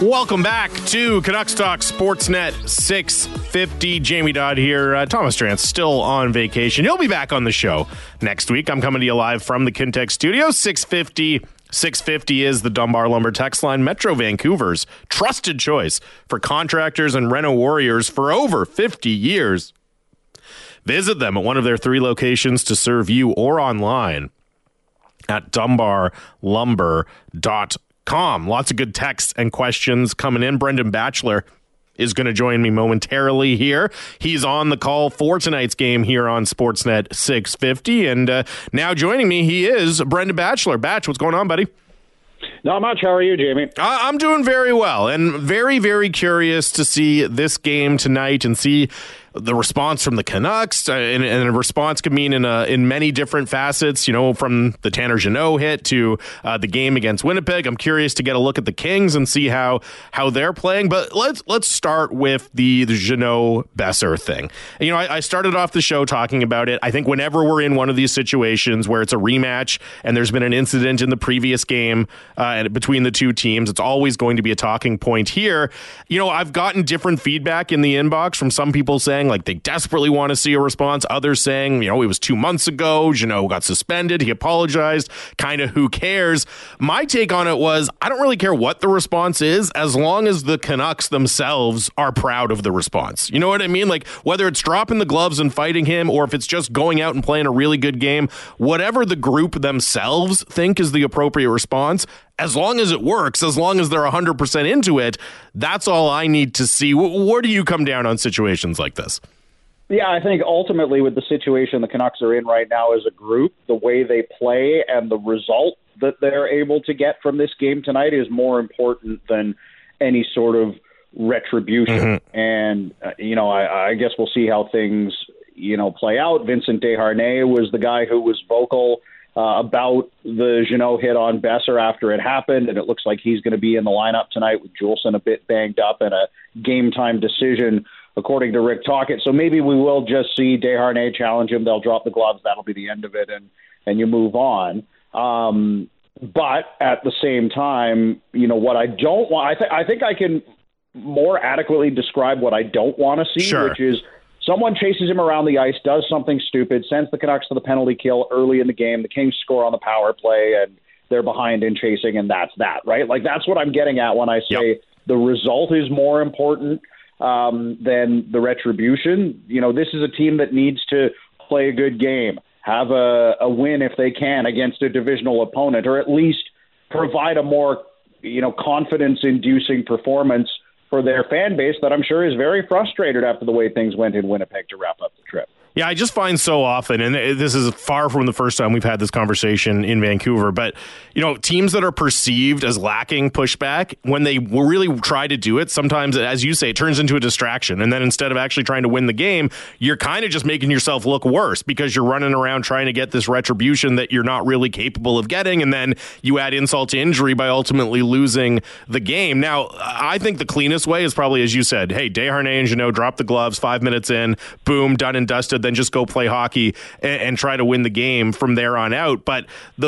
Welcome back to Canucks Talk Sportsnet 650. Jamie Dodd here. Thomas Drance still on vacation. He'll be back on the show next week. I'm coming to you live from the Kintec studio. 650 is the Dunbar Lumber text line. Metro Vancouver's trusted choice for contractors and reno warriors for over 50 years. Visit them at one of their 3 locations to serve you or online at dunbarlumber.com. Lots of good texts and questions coming in. Brendan Batchelor is going to join me momentarily here. He's on the call for tonight's game here on Sportsnet 650. And now joining me, he is Brendan Batchelor. Batch, what's going on, buddy? Not much. How are you, Jamie? I'm doing very well and very, very curious to see this game tonight and see the response from the Canucks, and a response could mean in many different facets, you know, from the Tanner Jeannot hit to the game against Winnipeg. I'm curious to get a look at the Kings and see how they're playing. But let's start with the Jeannot-Boeser thing. And, you know, I started off the show talking about it. I think whenever we're in one of these situations where it's a rematch and there's been an incident in the previous game between the two teams, it's always going to be a talking point here. You know, I've gotten different feedback in the inbox from some people saying, like, they desperately want to see a response. Others saying, you know, it was 2 months ago. Jeannot got suspended. He apologized. Kind of who cares? My take on it was, I don't really care what the response is as long as the Canucks themselves are proud of the response. You know what I mean? Like, whether it's dropping the gloves and fighting him or if it's just going out and playing a really good game, whatever the group themselves think is the appropriate response, as long as it works, as long as they're 100% into it, that's all I need to see. Where do you come down on situations like this? Yeah, I think ultimately with the situation the Canucks are in right now as a group, the way they play and the result that they're able to get from this game tonight is more important than any sort of retribution. Mm-hmm. And, you know, I guess we'll see how things, you know, play out. Vincent Desharnais was the guy who was vocal about the Jeannot hit on Boeser after it happened, and it looks like he's going to be in the lineup tonight with Juleson a bit banged up and a game-time decision, according to Rick Tocchet. So maybe we will just see Desharnais challenge him. They'll drop the gloves. That'll be the end of it, and you move on. But at the same time, you know, what I don't want, I think I can more adequately describe what I don't want to see, sure, which is someone chases him around the ice, does something stupid, sends the Canucks to the penalty kill early in the game. The Kings score on the power play, and they're behind in chasing, and that's that, right? Like, that's what I'm getting at when I say the result is more important than the retribution. You know, this is a team that needs to play a good game, have a win if they can against a divisional opponent, or at least provide a more, you know, confidence-inducing performance for their fan base that I'm sure is very frustrated after the way things went in Winnipeg to wrap up the trip. Yeah, I just find so often, and this is far from the first time we've had this conversation in Vancouver, but, you know, teams that are perceived as lacking pushback, when they really try to do it, sometimes, as you say, it turns into a distraction. And then instead of actually trying to win the game, you're kind of just making yourself look worse because you're running around trying to get this retribution that you're not really capable of getting. And then you add insult to injury by ultimately losing the game. Now, I think the cleanest way is probably, as you said, hey, Desharnais and Jeannot drop the gloves, 5 minutes in, boom, done and dusted. Then just go play hockey and try to win the game from there on out. But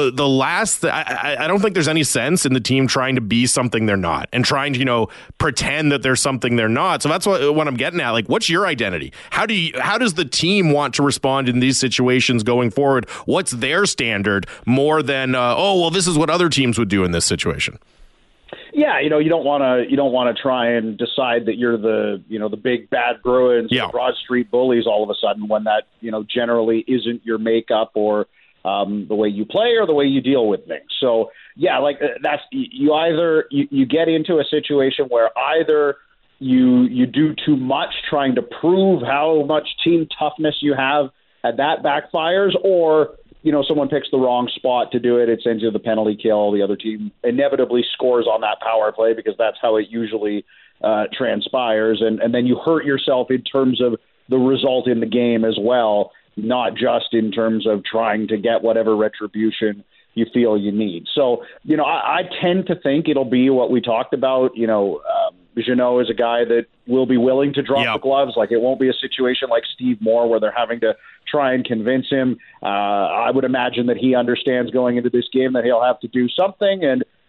I don't think there's any sense in the team trying to be something they're not and trying to, you know, pretend that there's something they're not. So that's what I'm getting at. Like, what's your identity? How does the team want to respond in these situations going forward? What's their standard more than, this is what other teams would do in this situation? Yeah, you know, you don't want to try and decide that you're the big bad Bruins, the Broad Street Bullies all of a sudden when that, you know, generally isn't your makeup or the way you play or the way you deal with things. So yeah, like that's you get into a situation where either you do too much trying to prove how much team toughness you have, and that backfires, or you know, someone picks the wrong spot to do it. It sends you the penalty kill. The other team inevitably scores on that power play because that's how it usually transpires. And then you hurt yourself in terms of the result in the game as well, not just in terms of trying to get whatever retribution you feel you need. So, you know, I tend to think it'll be what we talked about. You know, Jeannot is a guy that will be willing to drop the gloves. Like, it won't be a situation like Steve Moore where they're having to try and convince him. I would imagine that he understands going into this game that he'll have to do something. And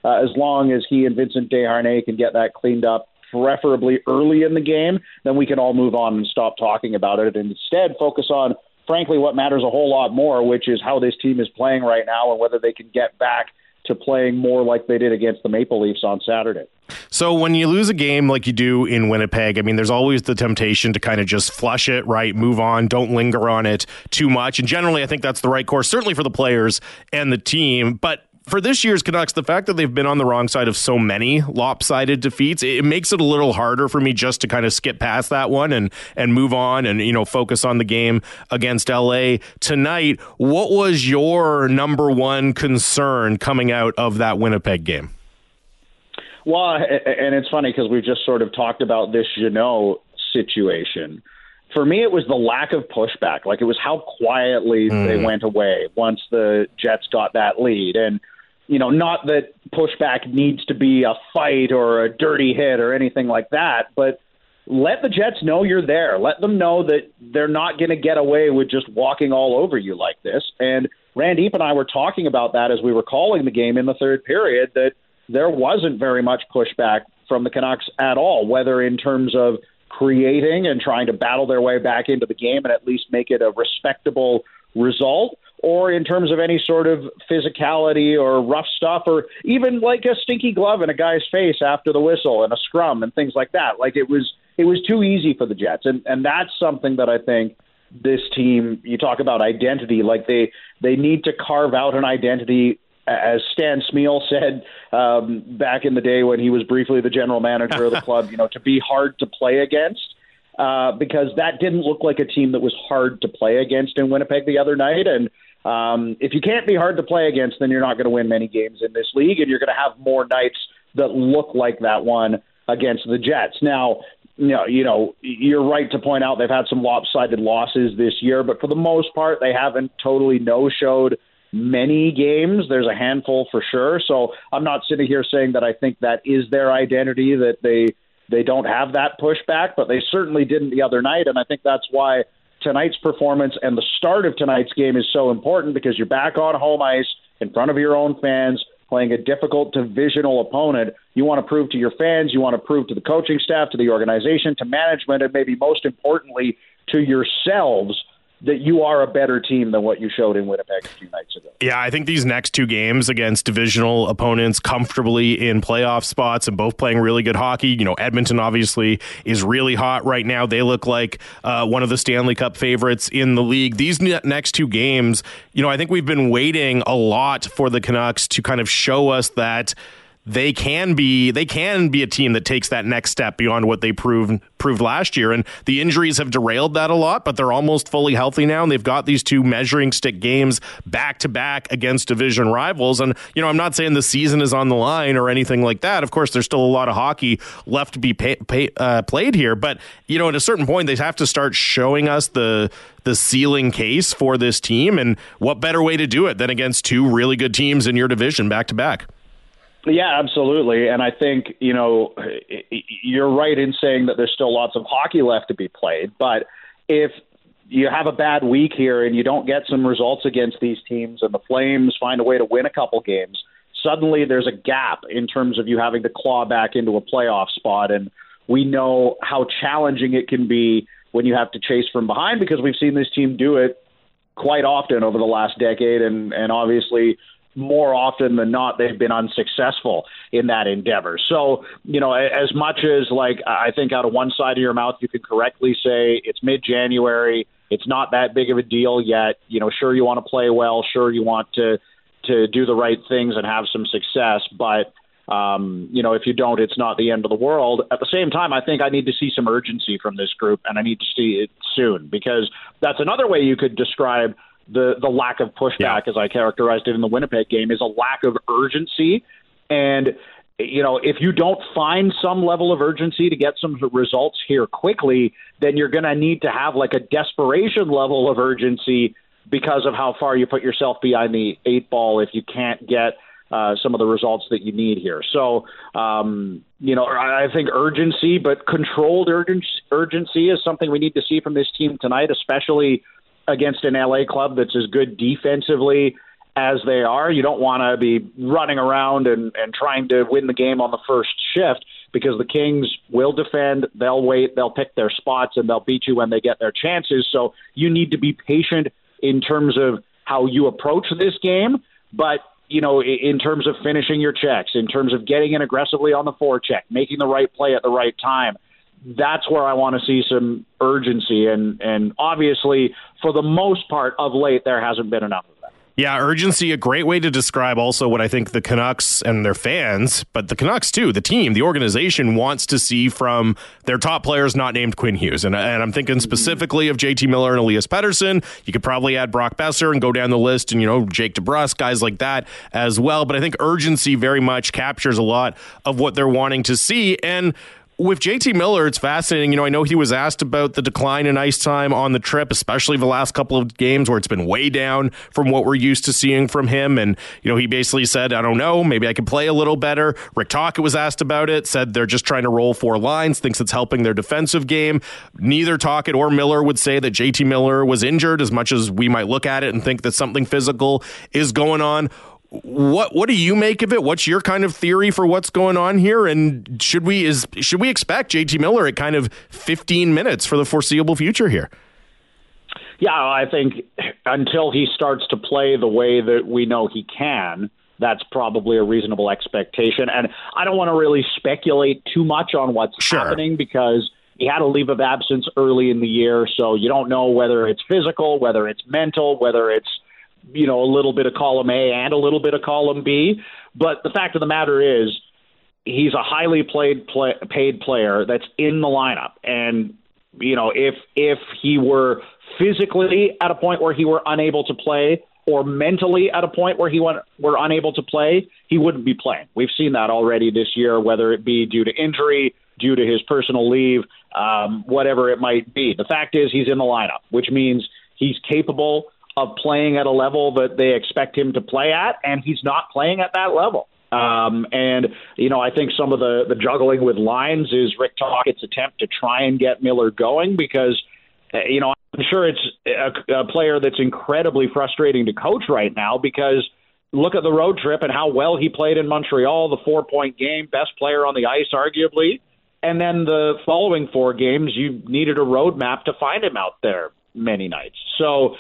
as long as he and Vincent Desharnais can get that cleaned up, preferably early in the game, then we can all move on and stop talking about it and instead focus on, frankly, what matters a whole lot more, which is how this team is playing right now and whether they can get back to playing more like they did against the Maple Leafs on Saturday. So when you lose a game like you do in Winnipeg, I mean, there's always the temptation to kind of just flush it, right? Move on, don't linger on it too much. And generally, I think that's the right course, certainly for the players and the team. But for this year's Canucks, the fact that they've been on the wrong side of so many lopsided defeats, it makes it a little harder for me just to kind of skip past that one and move on and, focus on the game against LA tonight. What was your number one concern coming out of that Winnipeg game? Well, and it's funny because we've just sort of talked about this Jeannot situation. For me, it was the lack of pushback. Like, it was how quietly they went away once the Jets got that lead. And, not that pushback needs to be a fight or a dirty hit or anything like that, but let the Jets know you're there. Let them know that they're not going to get away with just walking all over you like this. And Randeep and I were talking about that as we were calling the game in the third period, that there wasn't very much pushback from the Canucks at all, whether in terms of creating and trying to battle their way back into the game and at least make it a respectable result, or in terms of any sort of physicality or rough stuff, or even like a stinky glove in a guy's face after the whistle and a scrum and things like that. Like, it was too easy for the Jets. And that's something that I think this team, you talk about identity, like they need to carve out an identity, as Stan Smeel said back in the day when he was briefly the general manager of the club, to be hard to play against, because that didn't look like a team that was hard to play against in Winnipeg the other night. And if you can't be hard to play against, then you're not going to win many games in this league, and you're going to have more nights that look like that one against the Jets. Now, you're right to point out they've had some lopsided losses this year, but for the most part, they haven't totally no-showed many games. There's a handful for sure. So I'm not sitting here saying that I think that is their identity, that they don't have that pushback, but they certainly didn't the other night. And I think that's why tonight's performance and the start of tonight's game is so important, because you're back on home ice in front of your own fans playing a difficult divisional opponent. You want to prove to your fans, you want to prove to the coaching staff, to the organization, to management, and maybe most importantly to yourselves that you are a better team than what you showed in Winnipeg a few nights ago. Yeah, I think these next two games against divisional opponents comfortably in playoff spots and both playing really good hockey. Edmonton obviously is really hot right now. They look like one of the Stanley Cup favorites in the league. These next two games, I think we've been waiting a lot for the Canucks to kind of show us that they can be a team that takes that next step beyond what they proved last year. And the injuries have derailed that a lot, but they're almost fully healthy now. And they've got these two measuring stick games back to back against division rivals. And, I'm not saying the season is on the line or anything like that. Of course, there's still a lot of hockey left to be played here. But, at a certain point, they have to start showing us the ceiling case for this team. And what better way to do it than against two really good teams in your division back to back? Yeah, absolutely. And I think, you're right in saying that there's still lots of hockey left to be played. But if you have a bad week here and you don't get some results against these teams and the Flames find a way to win a couple games, suddenly there's a gap in terms of you having to claw back into a playoff spot. And we know how challenging it can be when you have to chase from behind, because we've seen this team do it quite often over the last decade. And obviously, more often than not, they've been unsuccessful in that endeavor. So, as much as I think out of one side of your mouth, you could correctly say it's mid-January, it's not that big of a deal yet. Sure, you want to play well. Sure, you want to do the right things and have some success. But, if you don't, it's not the end of the world. At the same time, I think I need to see some urgency from this group, and I need to see it soon, because that's another way you could describe the lack of pushback, as I characterized it in the Winnipeg game, is a lack of urgency. And, if you don't find some level of urgency to get some results here quickly, then you're going to need to have a desperation level of urgency because of how far you put yourself behind the eight ball if you can't get some of the results that you need here. So, I think urgency, but controlled urgency is something we need to see from this team tonight, especially against an LA club that's as good defensively as they are. You don't want to be running around and trying to win the game on the first shift, because the Kings will defend, they'll wait, they'll pick their spots, and they'll beat you when they get their chances. So you need to be patient in terms of how you approach this game. But, in terms of finishing your checks, in terms of getting in aggressively on the forecheck, making the right play at the right time, that's where I want to see some urgency. And obviously, for the most part of late, there hasn't been enough of that. Yeah, urgency, a great way to describe also what I think the Canucks and their fans, but the Canucks too, the team, the organization wants to see from their top players not named Quinn Hughes. And I'm thinking specifically of JT Miller and Elias Pettersson. You could probably add Brock Besser and go down the list and, Jake DeBrusk, guys like that as well. But I think urgency very much captures a lot of what they're wanting to see. And with JT Miller, it's fascinating. I know he was asked about the decline in ice time on the trip, especially the last couple of games where it's been way down from what we're used to seeing from him. And, he basically said, I don't know, maybe I could play a little better. Rick Tocchet was asked about it, said they're just trying to roll 4 lines, thinks it's helping their defensive game. Neither Tocchet or Miller would say that JT Miller was injured, as much as we might look at it and think that something physical is going on. What do you make of it? What's your kind of theory for what's going on here? And should we expect JT Miller at kind of 15 minutes for the foreseeable future here? Yeah, I think until he starts to play the way that we know he can, that's probably a reasonable expectation. And I don't want to really speculate too much on what's happening, because he had a leave of absence early in the year, so you don't know whether it's physical, whether it's mental, whether it's a little bit of column A and a little bit of column B. But the fact of the matter is, he's a highly paid player that's in the lineup. And, if he were physically at a point where he were unable to play, or mentally at a point where he were unable to play, he wouldn't be playing. We've seen that already this year, whether it be due to injury, due to his personal leave, whatever it might be. The fact is, he's in the lineup, which means he's capable of playing at a level that they expect him to play at, and he's not playing at that level. I think some of the juggling with lines is Rick Tocchet's attempt to try and get Miller going, because, I'm sure it's a player that's incredibly frustrating to coach right now, because look at the road trip and how well he played in Montreal, the 4-point game, best player on the ice, arguably. And then the following 4 games, you needed a roadmap to find him out there many nights. So,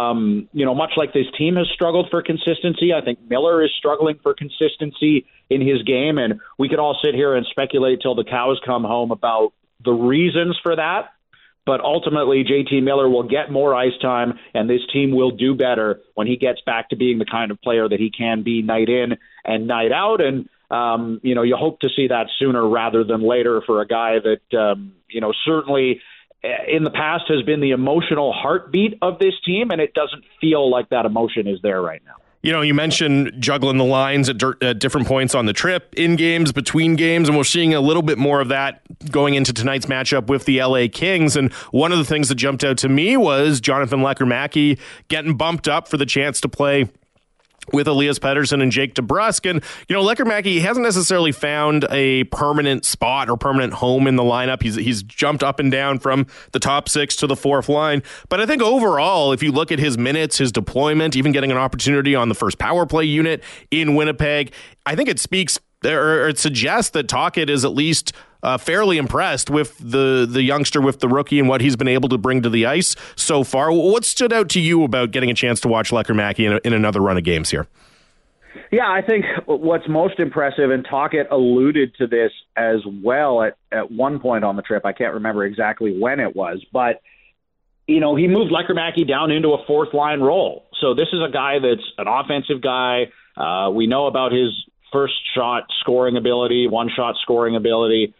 much like this team has struggled for consistency, I think Miller is struggling for consistency in his game. And we could all sit here and speculate till the cows come home about the reasons for that. But ultimately, JT Miller will get more ice time, and this team will do better when he gets back to being the kind of player that he can be night in and night out. And, you hope to see that sooner rather than later for a guy that, certainly in the past has been the emotional heartbeat of this team, and it doesn't feel like that emotion is there right now. You mentioned juggling the lines at different points on the trip, in games, between games, and we're seeing a little bit more of that going into tonight's matchup with the LA Kings. And one of the things that jumped out to me was Jonathan Lekkerimäki getting bumped up for the chance to play with Elias Pettersson and Jake DeBrusk. And, Lekkerimäki hasn't necessarily found a permanent spot or permanent home in the lineup. He's jumped up and down from the top 6 to the 4th line. But I think overall, if you look at his minutes, his deployment, even getting an opportunity on the first power play unit in Winnipeg, I think it speaks or it suggests that Tocchet is at least fairly impressed with the youngster, with the rookie, and what he's been able to bring to the ice so far. What stood out to you about getting a chance to watch Lekkerimäki in another run of games here? Yeah, I think what's most impressive, and Tocchet alluded to this as well at one point on the trip, I can't remember exactly when it was, but he moved Lekkerimäki down into a 4th line role. So this is a guy that's an offensive guy. We know about his first shot scoring ability, 1-shot scoring ability,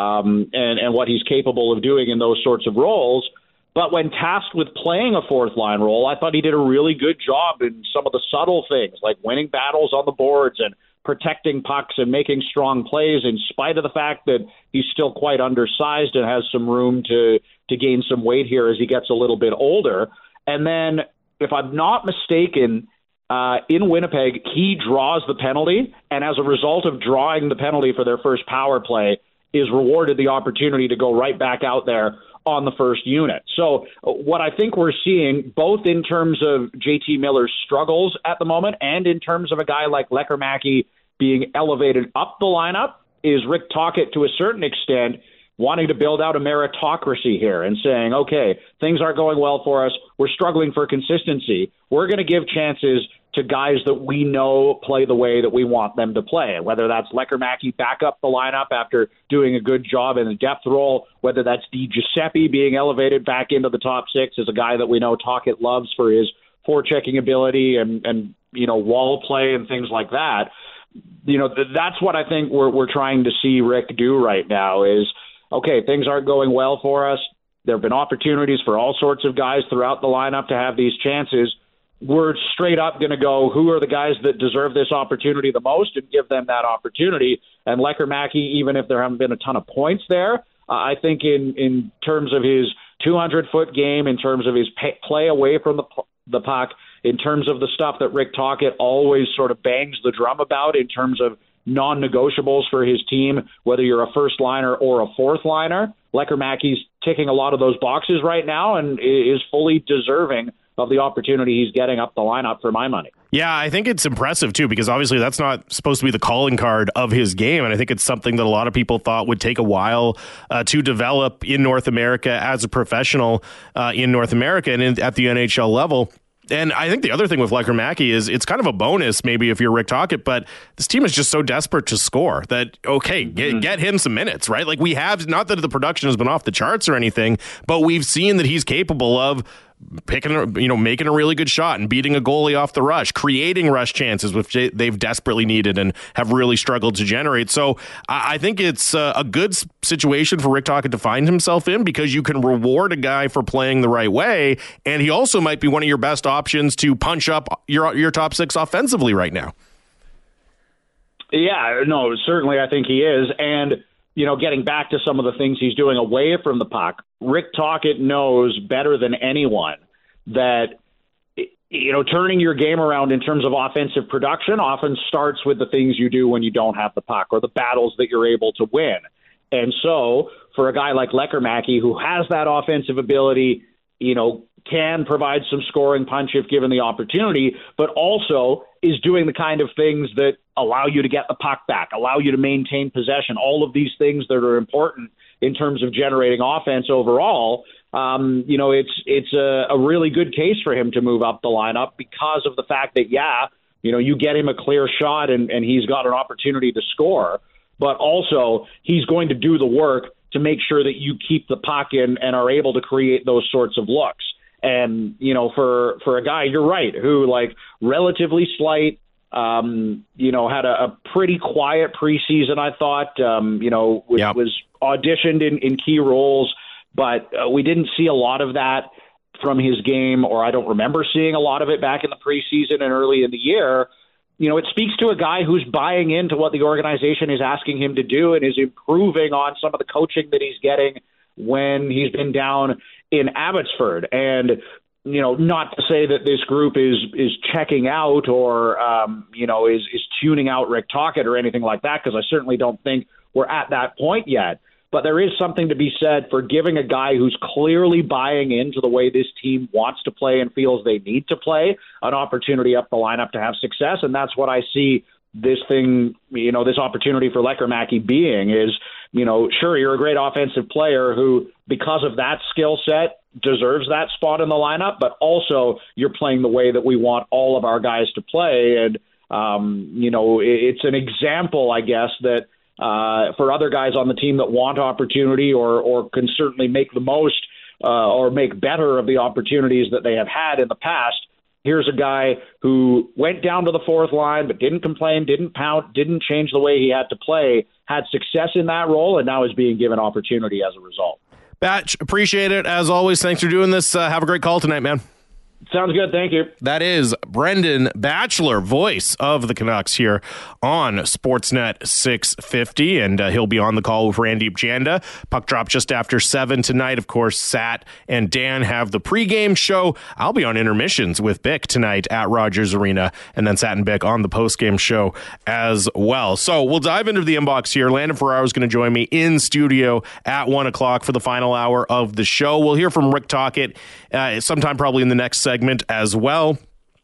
and what he's capable of doing in those sorts of roles. But when tasked with playing a 4th line role, I thought he did a really good job in some of the subtle things, like winning battles on the boards and protecting pucks and making strong plays, in spite of the fact that he's still quite undersized and has some room to gain some weight here as he gets a little bit older. And then, if I'm not mistaken, in Winnipeg, he draws the penalty, and as a result of drawing the penalty for their first power play, is rewarded the opportunity to go right back out there on the first unit. So what I think we're seeing, both in terms of JT Miller's struggles at the moment and in terms of a guy like Lekkerimäki being elevated up the lineup, is Rick Tocchet, to a certain extent, wanting to build out a meritocracy here and saying, okay, things aren't going well for us. We're struggling for consistency. We're going to give chances to guys that we know play the way that we want them to play, whether that's Lekkerimäki back up the lineup after doing a good job in the depth role, whether that's Di Giuseppe being elevated back into the top six as a guy that we know Tocchet loves for his forechecking ability and wall play and things like that. That's what I think we're trying to see Rick do right now is, okay, things aren't going well for us. There have been opportunities for all sorts of guys throughout the lineup to have these chances. We're straight up going to go, who are the guys that deserve this opportunity the most, and give them that opportunity. And Lekkerimäki, even if there haven't been a ton of points there, I think in terms of his 200-foot game, in terms of his play away from the puck, in terms of the stuff that Rick Tocchet always sort of bangs the drum about in terms of non-negotiables for his team, whether you're a first liner or a fourth liner, Lekkerimäki's ticking a lot of those boxes right now and is fully deserving of the opportunity he's getting up the lineup for my money. Yeah, I think it's impressive, too, because obviously that's not supposed to be the calling card of his game. And I think it's something that a lot of people thought would take a while to develop in North America as a professional in North America and at the NHL level. And I think the other thing with Lekkerimäki is it's kind of a bonus maybe if you're Rick Tocchet, but this team is just so desperate to score that, okay, get him some minutes, right? Like we have, not that the production has been off the charts or anything, but we've seen that he's capable of making a really good shot and beating a goalie off the rush, creating rush chances, which they've desperately needed and have really struggled to generate. So I think it's a good situation for Rick Tocchet to find himself in because you can reward a guy for playing the right way, and he also might be one of your best options to punch up your top six offensively right now. Yeah, no, certainly I think he is. And getting back to some of the things he's doing away from the puck, Rick Tocchet knows better than anyone that, turning your game around in terms of offensive production often starts with the things you do when you don't have the puck or the battles that you're able to win. And so for a guy like Lekkerimäki, who has that offensive ability, can provide some scoring punch if given the opportunity, but also is doing the kind of things that allow you to get the puck back, allow you to maintain possession, all of these things that are important in terms of generating offense overall. It's a really good case for him to move up the lineup because of the fact that, you get him a clear shot and he's got an opportunity to score, but also he's going to do the work to make sure that you keep the puck in and are able to create those sorts of looks. And, for a guy, you're right, who relatively slight, had a pretty quiet preseason, I thought, was auditioned in key roles, but we didn't see a lot of that from his game, or I don't remember seeing a lot of it back in the preseason and early in the year. It speaks to a guy who's buying into what the organization is asking him to do and is improving on some of the coaching that he's getting when he's been down in Abbotsford. And, not to say that this group is checking out or, is tuning out Rick Tocchet or anything like that, because I certainly don't think we're at that point yet. But there is something to be said for giving a guy who's clearly buying into the way this team wants to play and feels they need to play an opportunity up the lineup to have success. And that's what I see this thing, this opportunity for Lekkerimäki being is, sure, you're a great offensive player who, because of that skill set, deserves that spot in the lineup, but also you're playing the way that we want all of our guys to play. And, it's an example, I guess, that for other guys on the team that want opportunity or can certainly make the most or make better of the opportunities that they have had in the past. Here's a guy who went down to the fourth line but didn't complain, didn't pout, didn't change the way he had to play, had success in that role, and now is being given opportunity as a result. Batch, appreciate it. As always, thanks for doing this. Have a great call tonight, man. Sounds good. Thank you. That is Brendan Batchelor, voice of the Canucks here on Sportsnet 650, and he'll be on the call with Randeep Janda. Puck drop just after 7 tonight. Of course, Sat and Dan have the pregame show. I'll be on intermissions with Bick tonight at Rogers Arena, and then Sat and Bick on the postgame show as well. So we'll dive into the inbox here. Landon Ferraro is going to join me in studio at 1 o'clock for the final hour of the show. We'll hear from Rick Tocchet sometime probably in the next segment as well.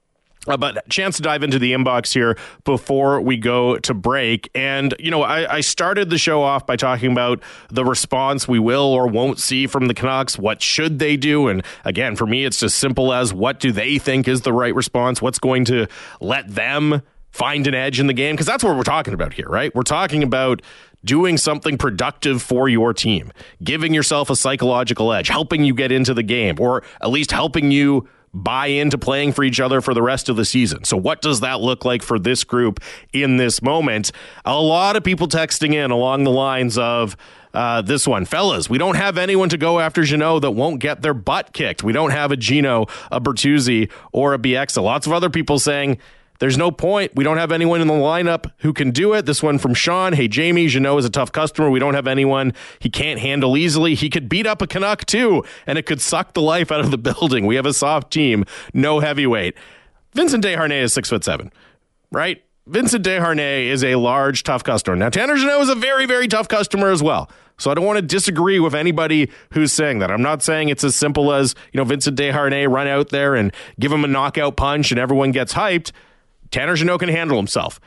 But a chance to dive into the inbox here before we go to break. And, you know, I started the show off by talking about the response we will or won't see from the Canucks. What should they do? And again, for me, it's as simple as what do they think is the right response? What's going to let them find an edge in the game? Because that's what we're talking about here, right? We're talking about doing something productive for your team, giving yourself a psychological edge, helping you get into the game, or at least helping you buy into playing for each other for the rest of the season. So what does that look like for this group in this moment? A lot of people texting in along the lines of this one. Fellas, we don't have anyone to go after Jeannot that won't get their butt kicked. We don't have a Gino, a Bertuzzi, or a Bieksa. Lots of other people saying there's no point. We don't have anyone in the lineup who can do it. This one from Sean. Hey, Jamie, Jeannot is a tough customer. We don't have anyone he can't handle easily. He could beat up a Canuck too, and it could suck the life out of the building. We have a soft team, no heavyweight. Vincent Desharnais is 6'7", right? Vincent Desharnais is a large, tough customer. Now, Tanner Jeannot is a very, very tough customer as well. So I don't want to disagree with anybody who's saying that. I'm not saying it's as simple as, you know, Vincent Desharnais run out there and give him a knockout punch and everyone gets hyped. Tanner Jeannot can handle himself.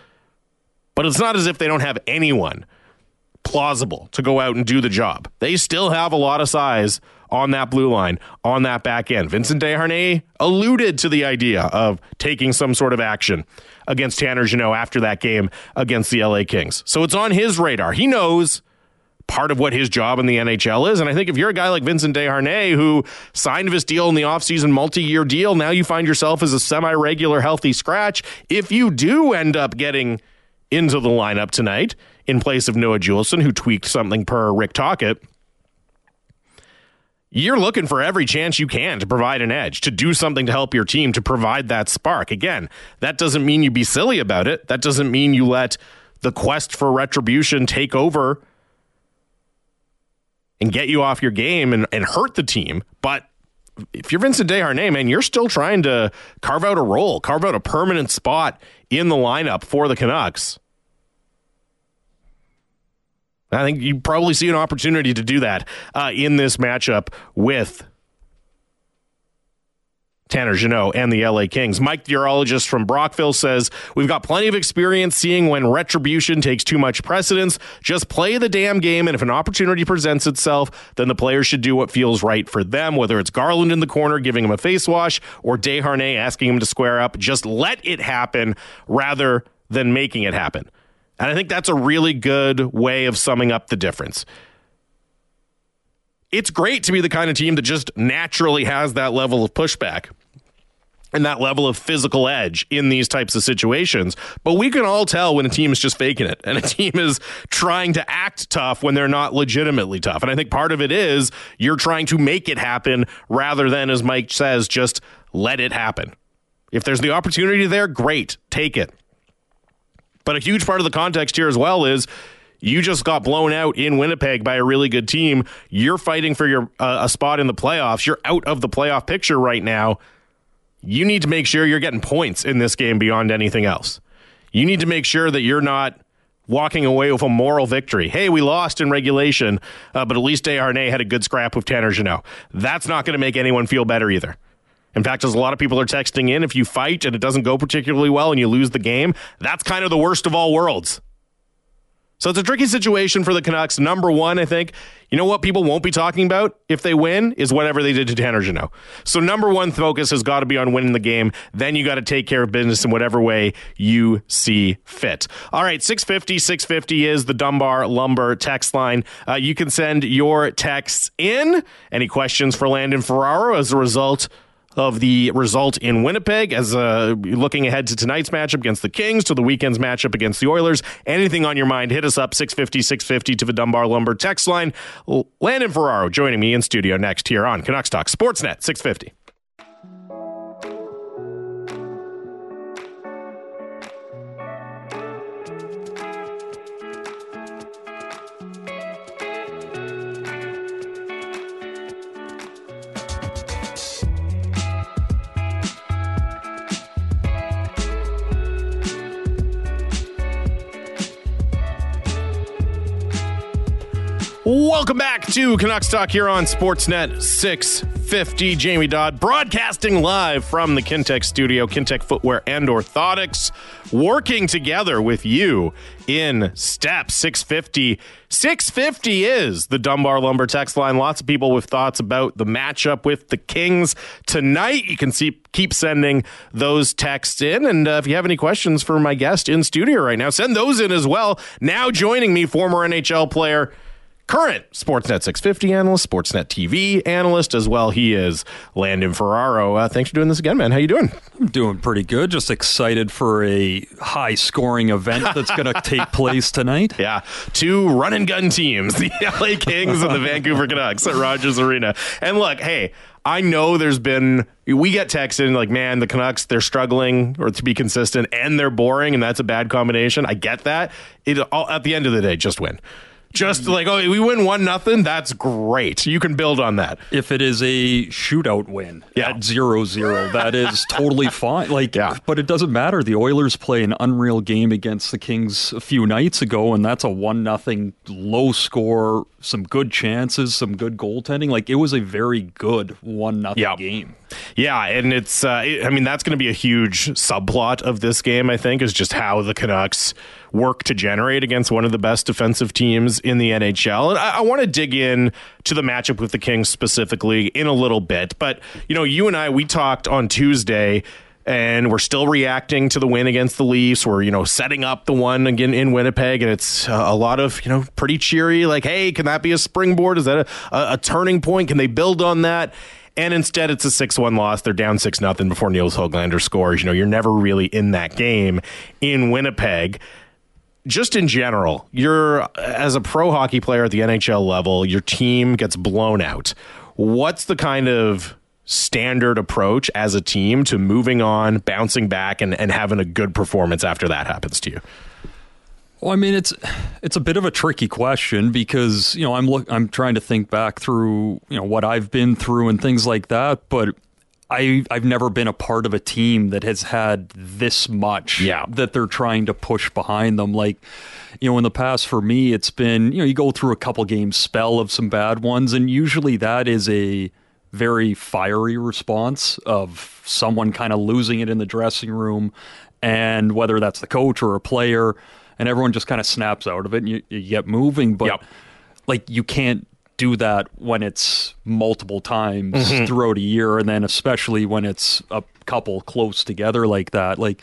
But it's not as if they don't have anyone plausible to go out and do the job. They still have a lot of size on that blue line, on that back end. Vincent Desharnais alluded to the idea of taking some sort of action against Tanner Jeannot after that game against the LA Kings. So it's on his radar. He knows part of what his job in the NHL is. And I think if you're a guy like Vincent Desharnais who signed this deal in the offseason, multi-year deal, now you find yourself as a semi-regular healthy scratch. If you do end up getting into the lineup tonight in place of Noah Juulsen, who tweaked something per Rick Tocchet, you're looking for every chance you can to provide an edge, to do something to help your team, to provide that spark. Again, that doesn't mean you be silly about it. That doesn't mean you let the quest for retribution take over and get you off your game and hurt the team. But if you're Vincent Desharnais, man, you're still trying to carve out a role, carve out a permanent spot in the lineup for the Canucks. I think you probably see an opportunity to do that in this matchup with Tanner Jeannot and the LA Kings. Mike, the urologist from Brockville, says, we've got plenty of experience seeing when retribution takes too much precedence. Just play the damn game, and if an opportunity presents itself, then the players should do what feels right for them, whether it's Garland in the corner giving him a face wash or Desharnais asking him to square up. Just let it happen rather than making it happen. And I think that's a really good way of summing up the difference. It's great to be the kind of team that just naturally has that level of pushback and that level of physical edge in these types of situations. But we can all tell when a team is just faking it and a team is trying to act tough when they're not legitimately tough. And I think part of it is you're trying to make it happen rather than, as Mike says, just let it happen. If there's the opportunity there, great, take it. But a huge part of the context here as well is you just got blown out in Winnipeg by a really good team. You're fighting for your a spot in the playoffs. You're out of the playoff picture right now. You need to make sure you're getting points in this game beyond anything else. You need to make sure that you're not walking away with a moral victory. Hey, we lost in regulation, but at least Desharnais had a good scrap with Tanner Jeannot. That's not going to make anyone feel better either. In fact, as a lot of people are texting in, if you fight and it doesn't go particularly well and you lose the game, that's kind of the worst of all worlds. So it's a tricky situation for the Canucks. Number one, I think, you know what people won't be talking about if they win is whatever they did to Tanner Jeannot. So number one focus has got to be on winning the game. Then you got to take care of business in whatever way you see fit. All right, 650 is the Dunbar Lumber text line. You can send your texts in. Any questions for Landon Ferraro as a result of the result in Winnipeg, as looking ahead to tonight's matchup against the Kings, to the weekend's matchup against the Oilers. Anything on your mind, hit us up, 650 to the Dunbar Lumber text line. Landon Ferraro joining me in studio next here on Canucks Talk Sportsnet 650. Welcome back to Canucks Talk here on Sportsnet 650. Jamie Dodd broadcasting live from the Kintec studio, Kintec Footwear and Orthotics, working together with you in step 650. 650 is the Dunbar Lumber text line. Lots of people with thoughts about the matchup with the Kings tonight. You can keep sending those texts in. And if you have any questions for my guest in studio right now, send those in as well. Now joining me, former NHL player, current Sportsnet 650 analyst, Sportsnet TV analyst as well. He is Landon Ferraro. Thanks for doing this again, man. How you doing? I'm doing pretty good. Just excited for a high-scoring event that's going to take place tonight. Yeah, two run-and-gun teams, the LA Kings and the Vancouver Canucks at Rogers Arena. And look, hey, I know we get texted like, man, the Canucks, they're struggling or to be consistent and they're boring, and that's a bad combination. I get that. At the end of the day, just win. Just like, oh, we win 1-0, that's great. You can build on that. If it is a shootout win at 0-0, that is totally fine. But it doesn't matter. The Oilers play an unreal game against the Kings a few nights ago, and that's a 1-0 low score, some good chances, some good goaltending. Like, it was a very good 1-0 game. Yeah, and it's, that's going to be a huge subplot of this game, I think, is just how the Canucks work to generate against one of the best defensive teams in the NHL. And I want to dig in to the matchup with the Kings specifically in a little bit. But, you and I, we talked on Tuesday, and we're still reacting to the win against the Leafs. We're, setting up the one again in Winnipeg, and it's a lot of, pretty cheery, like, hey, can that be a springboard? Is that a turning point? Can they build on that? And instead, it's a 6-1 loss. They're down 6-0 before Niels Höglander scores. You're never really in that game in Winnipeg. Just in general, as a pro hockey player at the NHL level, your team gets blown out. What's the kind of standard approach as a team to moving on, bouncing back, and having a good performance after that happens to you? Well, it's a bit of a tricky question because, I'm trying to think back through, what I've been through and things like that, but I've never been a part of a team that has had this much that they're trying to push behind them. Like, in the past for me, it's been, you go through a couple games spell of some bad ones, and usually that is a very fiery response of someone kind of losing it in the dressing room, and whether that's the coach or a player, and everyone just kind of snaps out of it and you get moving. But like, you can't do that when it's multiple times throughout a year, and then especially when it's a couple close together like that. Like,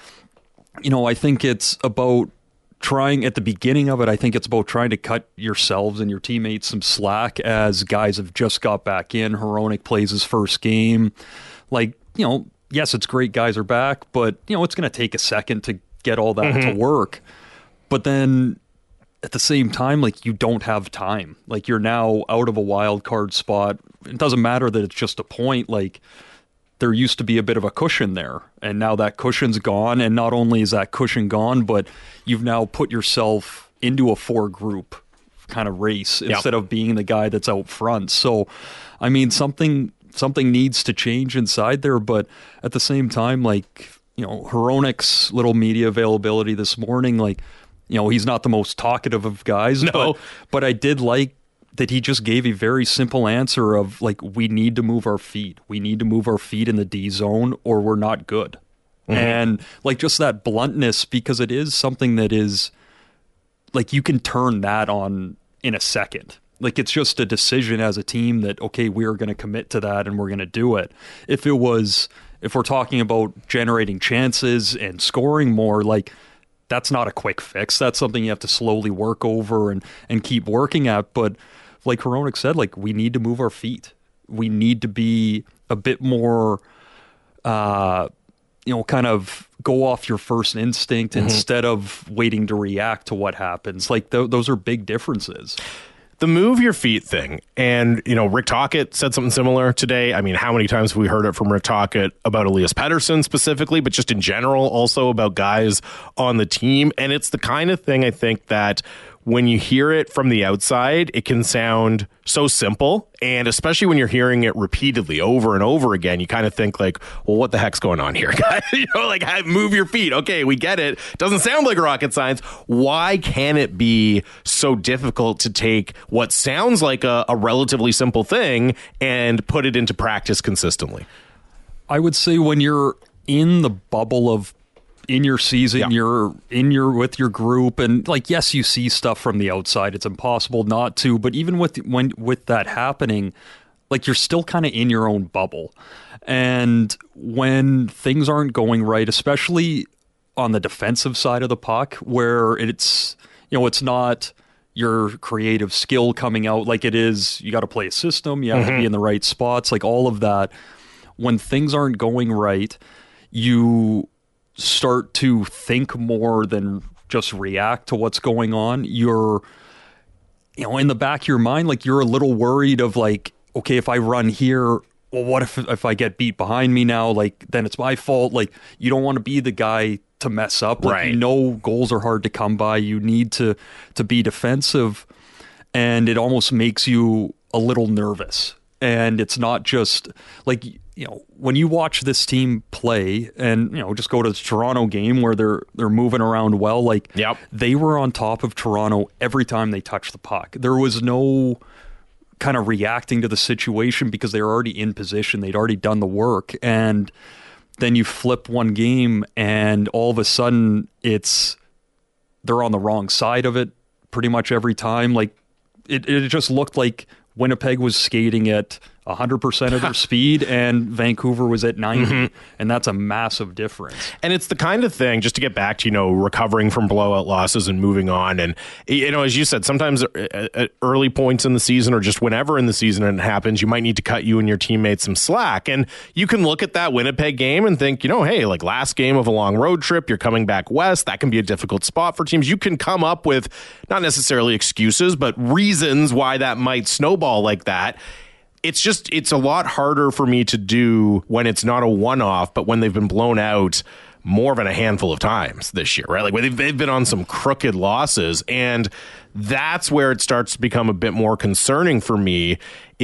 I think it's about trying at the beginning of it. I think it's about trying to cut yourselves and your teammates some slack as guys have just got back in. Hronek plays his first game. Like, yes, it's great guys are back, but it's going to take a second to get all that to work. But then at the same time, like, you don't have time. Like, you're now out of a wild card spot. It doesn't matter that it's just a point. Like, there used to be a bit of a cushion there, and now that cushion's gone. And not only is that cushion gone, but you've now put yourself into a 4-group kind of race instead of being the guy that's out front. So, something needs to change inside there. But at the same time, like, Hronek's little media availability this morning, like, he's not the most talkative of guys, but I did like that he just gave a very simple answer of, like, we need to move our feet. We need to move our feet in the D zone or we're not good. And, like, just that bluntness, because it is something that is, like, you can turn that on in a second. Like, it's just a decision as a team that, okay, we're going to commit to that and we're going to do it. If we're talking about generating chances and scoring more, like, that's not a quick fix. That's something you have to slowly work over and keep working at. But like Hronek said, like, we need to move our feet. We need to be a bit more, kind of go off your first instinct instead of waiting to react to what happens. Like, those are big differences. The move your feet thing, and, Rick Tocchet said something similar today. I mean, how many times have we heard it from Rick Tocchet about Elias Pettersson specifically, but just in general, also about guys on the team? And it's the kind of thing, I think, that when you hear it from the outside, it can sound so simple. And especially when you're hearing it repeatedly over and over again, you kind of think like, well, what the heck's going on here, guys? Like, move your feet. Okay, we get it. Doesn't sound like rocket science. Why can it be so difficult to take what sounds like a relatively simple thing and put it into practice consistently? I would say when you're in the bubble of in your season, you're with your group, and like, yes, you see stuff from the outside. It's impossible not to, but even with that happening, like, you're still kind of in your own bubble. And when things aren't going right, especially on the defensive side of the puck, where it's not your creative skill coming out like it is, you got to play a system, you have to be in the right spots, like all of that. When things aren't going right, you start to think more than just react to what's going on. You're, in the back of your mind, like, you're a little worried of like, okay, if I run here, well, what if I get beat behind me now? Like, then it's my fault. Like, you don't want to be the guy to mess up. Like, right. Goals are hard to come by. You need to be defensive, and it almost makes you a little nervous. And it's not just like, when you watch this team play, and just go to the Toronto game where they're moving around well, like, they were on top of Toronto every time they touched the puck. There was no kind of reacting to the situation because they were already in position. They'd already done the work. And then you flip one game and all of a sudden they're on the wrong side of it pretty much every time. Like, it just looked like Winnipeg was skating at 100% of their speed and Vancouver was at 90. And that's a massive difference. And it's the kind of thing, just to get back to, recovering from blowout losses and moving on. And, as you said, sometimes at early points in the season or just whenever in the season it happens, you might need to cut you and your teammates some slack. And you can look at that Winnipeg game and think, hey, like, last game of a long road trip, you're coming back west. That can be a difficult spot for teams. You can come up with not necessarily excuses, but reasons why that might snowball like that. It's a lot harder for me to do when it's not a one-off, but when they've been blown out more than a handful of times this year, right? Like, they've been on some crooked losses, and that's where it starts to become a bit more concerning for me.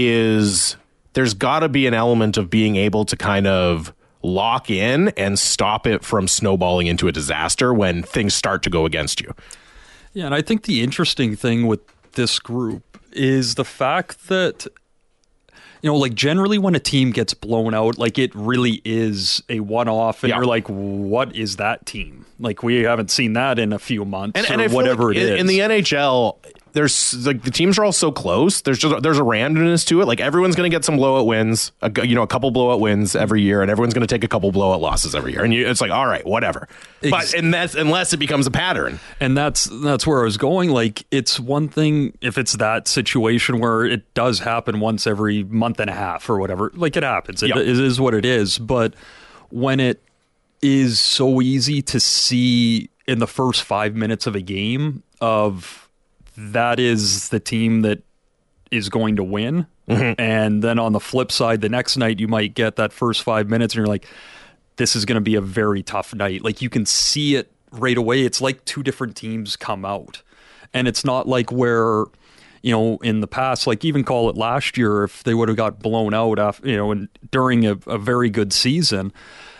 Is there's got to be an element of being able to kind of lock in and stop it from snowballing into a disaster when things start to go against you. Yeah, and I think the interesting thing with this group is the fact that, like, generally when a team gets blown out, like, it really is a one-off, and you're like, what is that team? Like, we haven't seen that in a few months, and I whatever like it is. In the NHL, there's like, the teams are all so close. There's a randomness to it. Like, everyone's going to get some blowout wins, a couple blowout wins every year, and everyone's going to take a couple blowout losses every year. And it's like, all right, whatever. But unless it becomes a pattern. And that's where I was going. Like, it's one thing if it's that situation where it does happen once every month and a half or whatever. Like, it happens. It is what it is. But when it is so easy to see in the first 5 minutes of a game of that is the team that is going to win. And then on the flip side, the next night you might get that first 5 minutes and you're like, this is going to be a very tough night. Like, you can see it right away. It's like two different teams come out. And it's not like where, in the past, like, even call it last year, if they would have got blown out after, and during a very good season,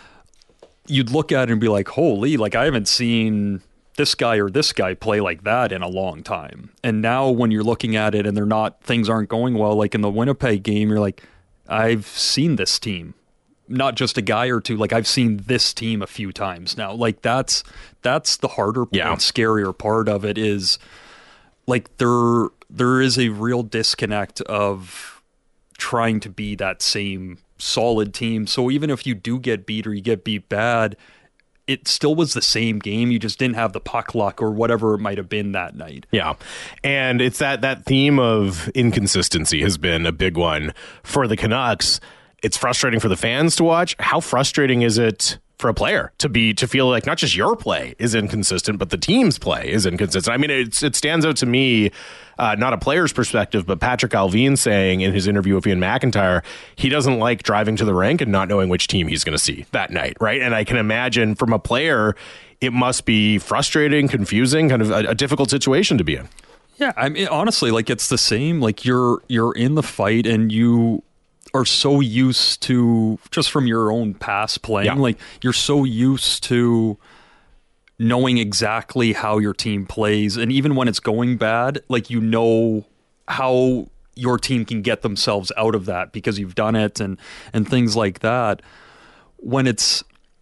you'd look at it and be like, holy, like, I haven't seen this guy or this guy play like that in a long time. And now when you're looking at it and things aren't going well, like in the Winnipeg game, you're like, I've seen this team, not just a guy or two. Like, I've seen this team a few times now. Like, that's the harder and scarier part of it is, like, there is a real disconnect of trying to be that same solid team. So even if you do get beat or you get beat bad, it still was the same game. You just didn't have the puck luck or whatever it might have been that night. Yeah. And it's that theme of inconsistency has been a big one for the Canucks. It's frustrating for the fans to watch. How frustrating is it for a player to feel like not just your play is inconsistent, but the team's play is inconsistent? I mean, it stands out to me, not a player's perspective, but Patrick Allvin saying in his interview with Ian McIntyre, he doesn't like driving to the rink and not knowing which team he's going to see that night, right? And I can imagine from a player, it must be frustrating, confusing, kind of a difficult situation to be in. Yeah, I mean, honestly, like it's the same. Like you're in the fight, and you are so used to, just from your own past playing, like you're so used to knowing exactly how your team plays, and even when it's going bad, like you know how your team can get themselves out of that because you've done it, and things like that. When it's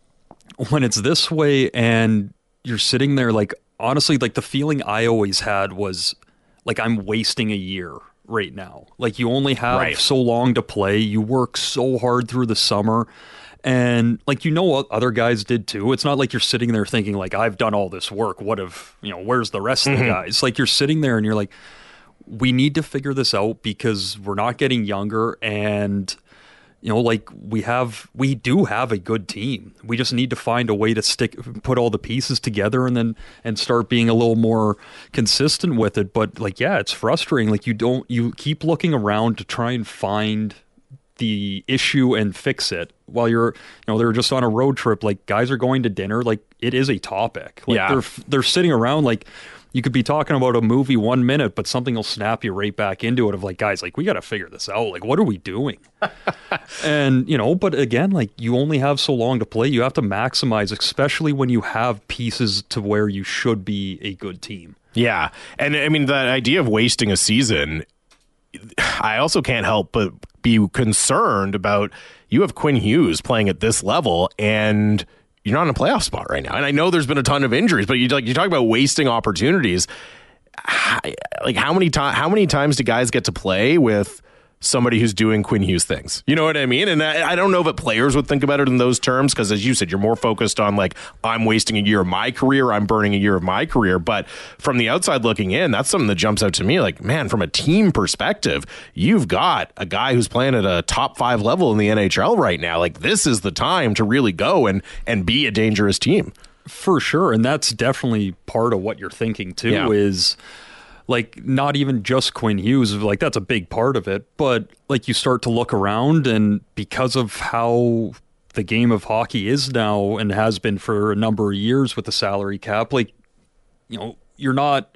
this way, and you're sitting there, like honestly, like the feeling I always had was like I'm wasting a year right now. Like you only have so long to play. You work so hard through the summer. And like, you know what other guys did too. It's not like you're sitting there thinking like, I've done all this work. What if, where's the rest of the guys? Like you're sitting there and you're like, we need to figure this out because we're not getting younger. And, like we do have a good team. We just need to find a way to put all the pieces together and start being a little more consistent with it. But like, yeah, it's frustrating. Like you keep looking around to try and find the issue and fix it while you're, they're just on a road trip. Like guys are going to dinner. Like it is a topic. Like they're sitting around. Like you could be talking about a movie 1 minute, but something will snap you right back into it of like, guys, like we got to figure this out. Like, what are we doing? And, but again, like you only have so long to play. You have to maximize, especially when you have pieces to where you should be a good team. Yeah. And I mean, the idea of wasting a season, I also can't help but be concerned about, you have Quinn Hughes playing at this level and you're not in a playoff spot right now. And I know there's been a ton of injuries, but you talk about wasting opportunities. Like how many times do guys get to play with somebody who's doing Quinn Hughes things? You know what I mean? And I don't know that players would think about it in those terms, because as you said, you're more focused on like, I'm wasting a year of my career, I'm burning a year of my career. But from the outside looking in, that's something that jumps out to me. Like, man, from a team perspective, you've got a guy who's playing at a top 5 level in the NHL right now. Like, this is the time to really go and be a dangerous team. For sure. And that's definitely part of what you're thinking too, is like not even just Quinn Hughes, like that's a big part of it, but like you start to look around, and because of how the game of hockey is now and has been for a number of years with the salary cap, like, you're not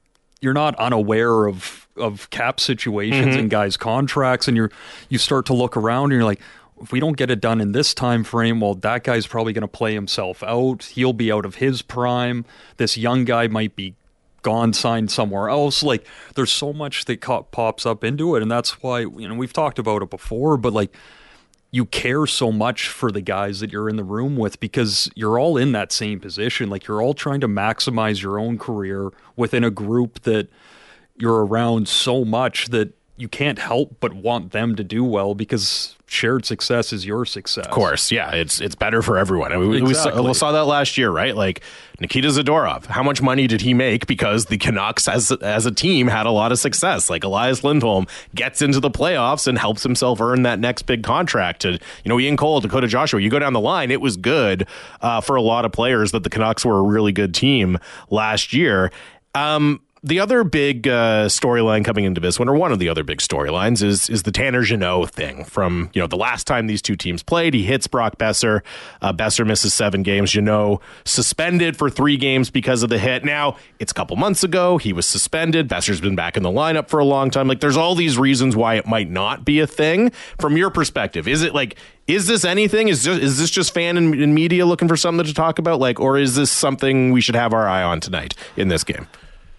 unaware of cap situations and guys' contracts, and you start to look around and you're like, if we don't get it done in this time frame, well, that guy's probably going to play himself out. He'll be out of his prime. This young guy might be gone, signed somewhere else. Like there's so much that pops up into it, and that's why we've talked about it before, but like you care so much for the guys that you're in the room with, because you're all in that same position. Like you're all trying to maximize your own career within a group that you're around so much that you can't help but want them to do well, because shared success is your success. Of course, yeah, it's better for everyone. I mean, we saw that last year, right? Like Nikita Zadorov, how much money did he make because the Canucks as a team had a lot of success? Like Elias Lindholm gets into the playoffs and helps himself earn that next big contract. To Ian Cole, Dakota Joshua, you go down the line, it was good for a lot of players that the Canucks were a really good team last year. The other big storyline coming into this one, or one of the other big storylines, is the Tanner Jeannot thing from the last time these two teams played. He hits Brock Besser. Besser misses 7 games. Jeannot suspended for 3 games because of the hit. Now, it's a couple months ago. He was suspended. Besser's been back in the lineup for a long time. Like, there's all these reasons why it might not be a thing. From your perspective, is it like, is this anything? Is this just fan and media looking for something to talk about? Like, or is this something we should have our eye on tonight in this game?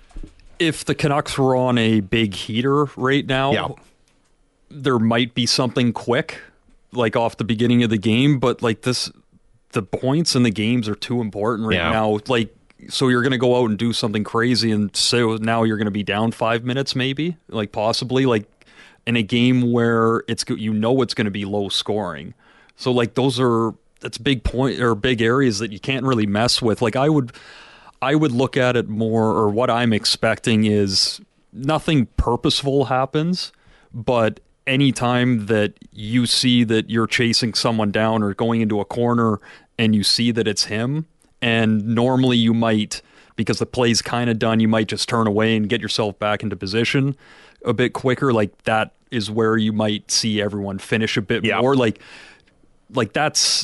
If the Canucks were on a big heater right now, there might be something quick, like off the beginning of the game. But like the points in the games are too important right now. Like, so you're going to go out and do something crazy, and so now you're going to be down 5 minutes, maybe, like possibly, like in a game where it's going to be low scoring. So like that's big point or big areas that you can't really mess with. Like I would look at it more, or what I'm expecting is nothing purposeful happens, but anytime that you see that you're chasing someone down or going into a corner and you see that it's him, and normally you might, because the play's kind of done, you might just turn away and get yourself back into position a bit quicker. Like that is where you might see everyone finish a bit more. Like that's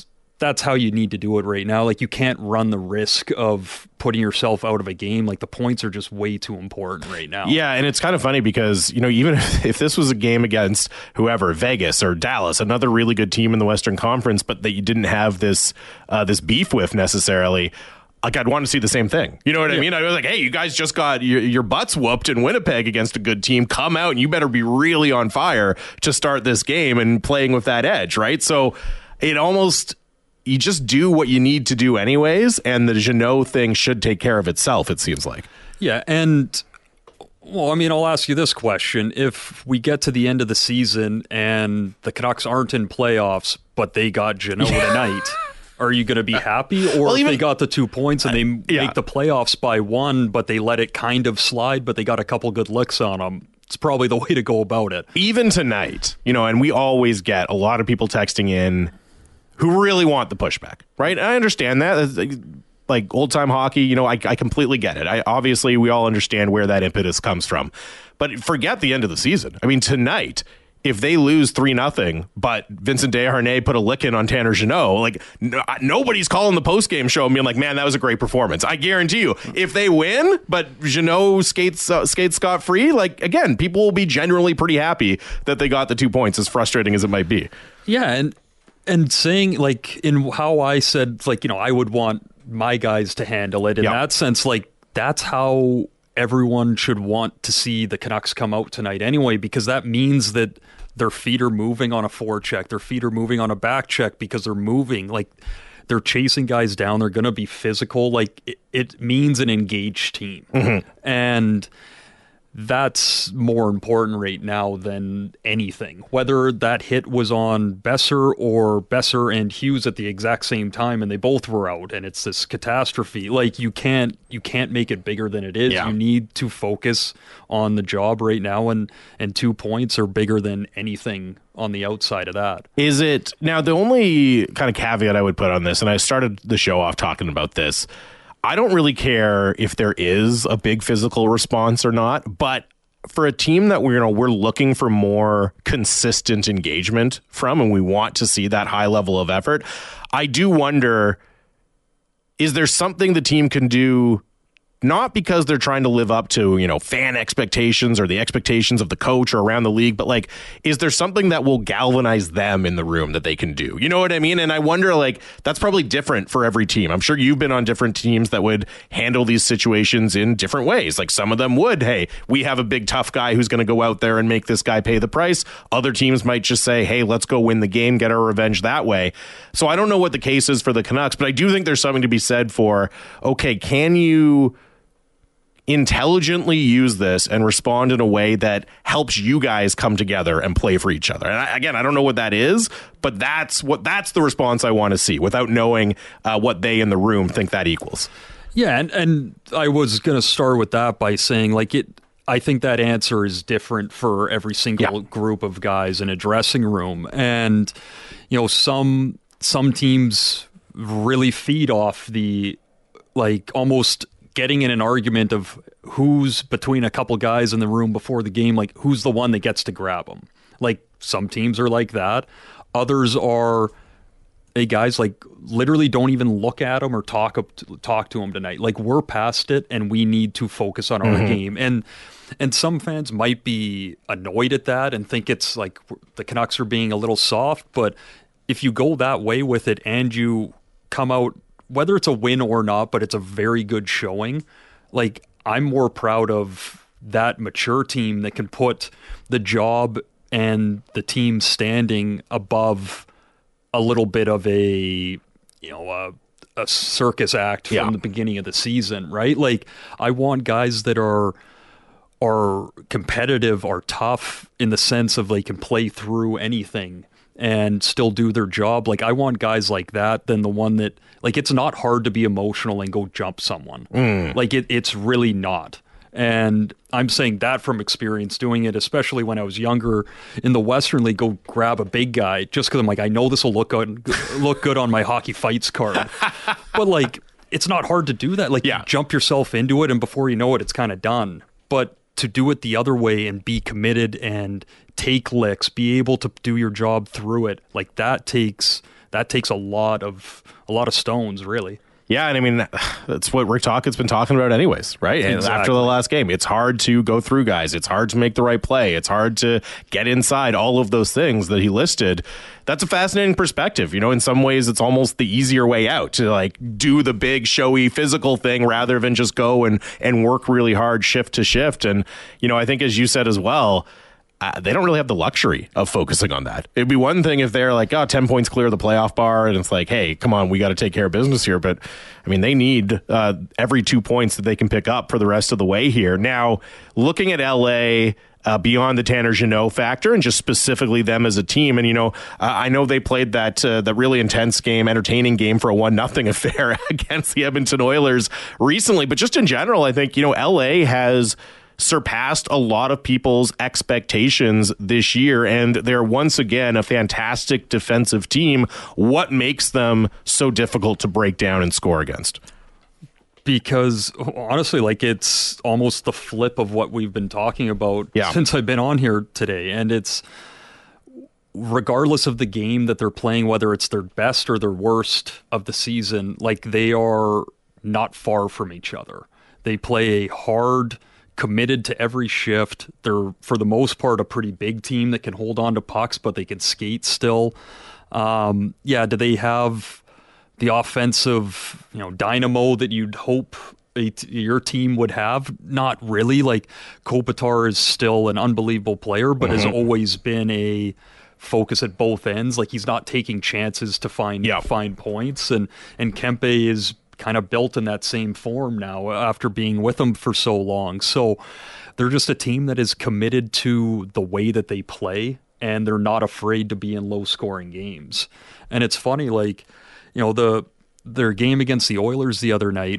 that's how you need to do it right now. Like, you can't run the risk of putting yourself out of a game. Like, the points are just way too important right now. Yeah, and it's kind of funny because, even if this was a game against whoever, Vegas or Dallas, another really good team in the Western Conference, but that you didn't have this beef with necessarily, like, I'd want to see the same thing. You know what I mean? I was like, hey, you guys just got your butts whooped in Winnipeg against a good team. Come out and you better be really on fire to start this game and playing with that edge, right? So it almost... You just do what you need to do anyways, and the Jeannot thing should take care of itself, it seems like. Yeah, and, well, I mean, I'll ask you this question. If we get to the end of the season and the Canucks aren't in playoffs, but they got Jeannot tonight, are you going to be happy? Or if they got the 2 points and they make the playoffs by 1, but they let it kind of slide, but they got a couple good licks on them, it's probably the way to go about it. Even tonight, and we always get a lot of people texting in who really want the pushback, right? I understand that. Like old-time hockey, I completely get it. Obviously, we all understand where that impetus comes from. But forget the end of the season. I mean, tonight, if they lose 3-0, but Vincent Desharnais put a licking on Tanner Jeannot, like, nobody's calling the postgame show and being like, man, that was a great performance. I guarantee you, if they win, but Jeannot skates scot-free, like, again, people will be generally pretty happy that they got the 2 points, as frustrating as it might be. Yeah, and saying, like, in how I said, like, I would want my guys to handle it in that sense, like, that's how everyone should want to see the Canucks come out tonight anyway, because that means that their feet are moving on a forecheck, their feet are moving on a back check because they're moving, like, they're chasing guys down, they're going to be physical, like, it means an engaged team. Mm-hmm. And that's more important right now than anything. Whether that hit was on Besser or Besser and Hughes at the exact same time and they both were out and it's this catastrophe. Like, you can't make it bigger than it is. Yeah. You need to focus on the job right now, and 2 points are bigger than anything on the outside of that. Is it now? The only kind of caveat I would put on this, and I started the show off talking about this, I don't really care if there is a big physical response or not, but for a team that we're looking for more consistent engagement from, and we want to see that high level of effort, I do wonder, is there something the team can do, not because they're trying to live up to, fan expectations or the expectations of the coach or around the league, but like, is there something that will galvanize them in the room that they can do? You know what I mean? And I wonder, like, that's probably different for every team. I'm sure you've been on different teams that would handle these situations in different ways. Like, some of them would, hey, we have a big tough guy who's going to go out there and make this guy pay the price. Other teams might just say, hey, let's go win the game, get our revenge that way. So I don't know what the case is for the Canucks, but I do think there's something to be said for, okay, can you intelligently use this and respond in a way that helps you guys come together and play for each other? And I don't know what that is, but that's the response I want to see without knowing what they in the room think that equals. Yeah, and I was going to start with that by saying, like, I think that answer is different for every single group of guys in a dressing room. And, some teams really feed off the, like, almost getting in an argument of who's between a couple guys in the room before the game, like, who's the one that gets to grab them. Like, some teams are like that. Others are, hey, guys, like, literally don't even look at them or talk to them tonight. Like, we're past it and we need to focus on our game. And some fans might be annoyed at that and think it's like the Canucks are being a little soft. But if you go that way with it and you come out, whether it's a win or not, but it's a very good showing, like, I'm more proud of that mature team that can put the job and the team standing above a little bit of a circus act from the beginning of the season, right? Like, I want guys that are competitive, are tough in the sense of they can play through anything and still do their job. Like, I want guys like that than the one that, like, it's not hard to be emotional and go jump someone. Like, it's really not. And I'm saying that from experience doing it, especially when I was younger in the Western League, go grab a big guy just because I'm like, I know this will look good on my hockey fights card. But, like, it's not hard to do that. Like, you jump yourself into it and before you know it, it's kind of done. But to do it the other way and be committed and take licks, be able to do your job through it, like, that takes that takes a lot of stones, really. Yeah, and I mean, that's what Rick Tocchet's been talking about anyways, right? Exactly. After the last game, it's hard to go through guys. It's hard to make the right play. It's hard to get inside, all of those things that he listed. That's a fascinating perspective. In some ways, it's almost the easier way out to like do the big, showy, physical thing rather than just go and work really hard shift to shift. And, I think as you said as well, they don't really have the luxury of focusing on that. It'd be one thing if they're like, 10 points clear of the playoff bar, and it's like, hey, come on, we got to take care of business here. But, I mean, they need every 2 points that they can pick up for the rest of the way here. Now, looking at LA, beyond the Tanner Jeannot factor and just specifically them as a team. And, I know they played that really intense game, entertaining game for a 1-0 affair against the Edmonton Oilers recently. But just in general, I think, LA has surpassed a lot of people's expectations this year, and they're once again a fantastic defensive team. What makes them so difficult to break down and score against? Because honestly, like, it's almost the flip of what we've been talking about since I've been on here today. And it's regardless of the game that they're playing, whether it's their best or their worst of the season, like, they are not far from each other. They play a hard, committed to every shift. They're, for the most part, a pretty big team that can hold on to pucks, but they can skate still. Do they have the offensive, dynamo that you'd hope your team would have? Not really. Like, Kopitar is still an unbelievable player, but has always been a focus at both ends. Like, he's not taking chances to find points, and Kempe is kind of built in that same form now after being with them for so long. So they're just a team that is committed to the way that they play, and they're not afraid to be in low-scoring games. And it's funny, like, their game against the Oilers the other night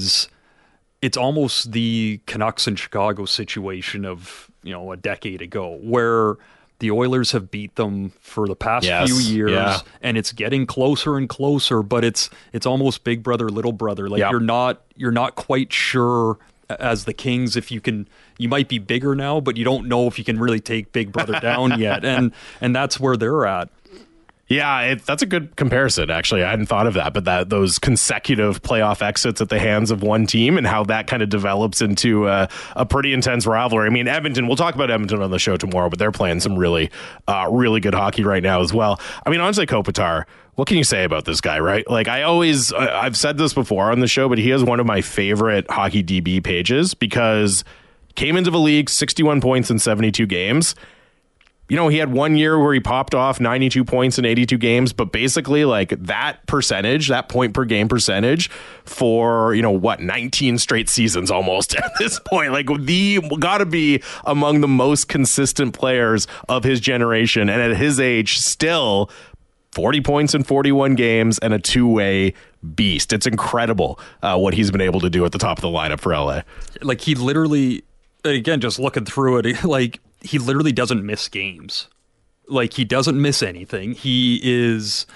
it's almost the Canucks and Chicago situation of, a decade ago, where the Oilers have beat them for the past few years, and it's getting closer and closer, but it's almost big brother, little brother. Like, you're not quite sure as the Kings if you might be bigger now, but you don't know if you can really take big brother down yet. And that's where they're at. Yeah, that's a good comparison, actually. I hadn't thought of that, but those consecutive playoff exits at the hands of one team and how that kind of develops into a pretty intense rivalry. I mean, Edmonton, we'll talk about Edmonton on the show tomorrow, but they're playing some really, really good hockey right now as well. I mean, Andrei Kopitar, what can you say about this guy, right? Like, I've said this before on the show, but he has one of my favorite hockey DB pages because came into the league 61 points in 72 games. He had 1 year where he popped off 92 points in 82 games, but basically, like, that percentage, that point per game percentage for, 19 straight seasons almost at this point. Like, gotta be among the most consistent players of his generation. And at his age, still 40 points in 41 games and a two-way beast. It's incredible what he's been able to do at the top of the lineup for LA. Like, he literally, again, just looking through it, like, he literally doesn't miss games. Like, he doesn't miss anything. He is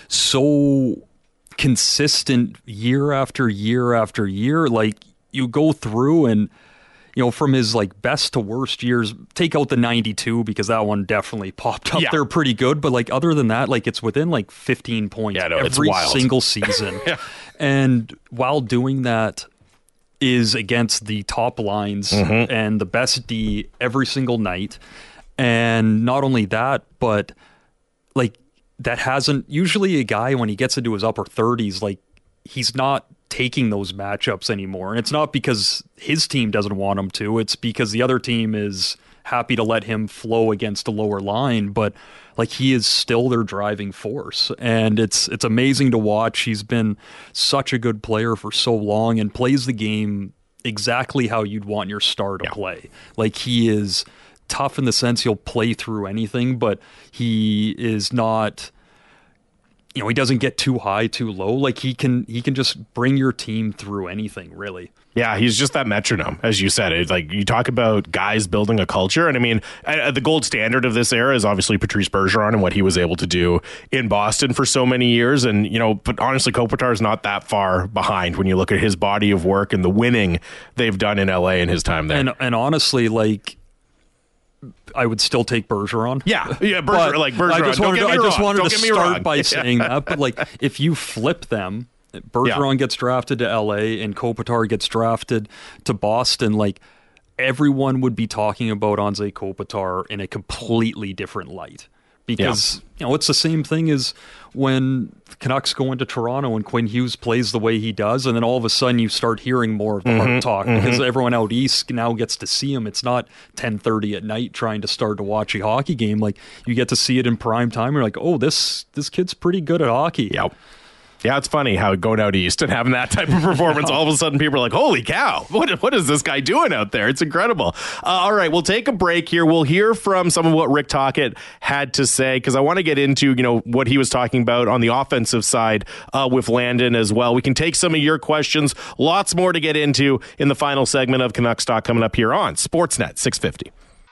so consistent year after year after year. Like, you go through and, from his, like, best to worst years, take out the 92 because that one definitely popped up there pretty good. But, like, other than that, like, it's within, like, 15 points every single season. And while doing that, is against the top lines and the best D every single night. And not only that, but, like, that hasn't, usually a guy when he gets into his upper 30s, like, he's not taking those matchups anymore. And it's not because his team doesn't want him to, it's because the other team is happy to let him flow against a lower line, but, like, he is still their driving force, and it's amazing to watch. He's been such a good player for so long and plays the game exactly how you'd want your star to play. Like, he is tough in the sense he'll play through anything, but he is not, he doesn't get too high, too low. Like, he can just bring your team through anything, really. Yeah, he's just that metronome, as you said. It's like, you talk about guys building a culture, and I mean, the gold standard of this era is obviously Patrice Bergeron and what he was able to do in Boston for so many years. And, but honestly, Kopitar is not that far behind when you look at his body of work and the winning they've done in LA in his time there. And honestly, like, I would still take Bergeron. Yeah, Bergeron. I just wanted to start by saying that. But like, if you flip them, Bergeron gets drafted to LA and Kopitar gets drafted to Boston. Like, everyone would be talking about Anze Kopitar in a completely different light. Because, it's the same thing as when the Canucks go into Toronto and Quinn Hughes plays the way he does, and then all of a sudden you start hearing more of the hard talk because everyone out east now gets to see him. It's not 10:30 at night trying to start to watch a hockey game. Like, you get to see it in prime time. You're like, oh, this kid's pretty good at hockey. Yep. Yeah, it's funny how going out east and having that type of performance, all of a sudden people are like, holy cow, what is this guy doing out there? It's incredible. All right, we'll take a break here. We'll hear from some of what Rick Tocchet had to say, because I want to get into, what he was talking about on the offensive side with Landon as well. We can take some of your questions. Lots more to get into in the final segment of Canucks Talk coming up here on Sportsnet 650.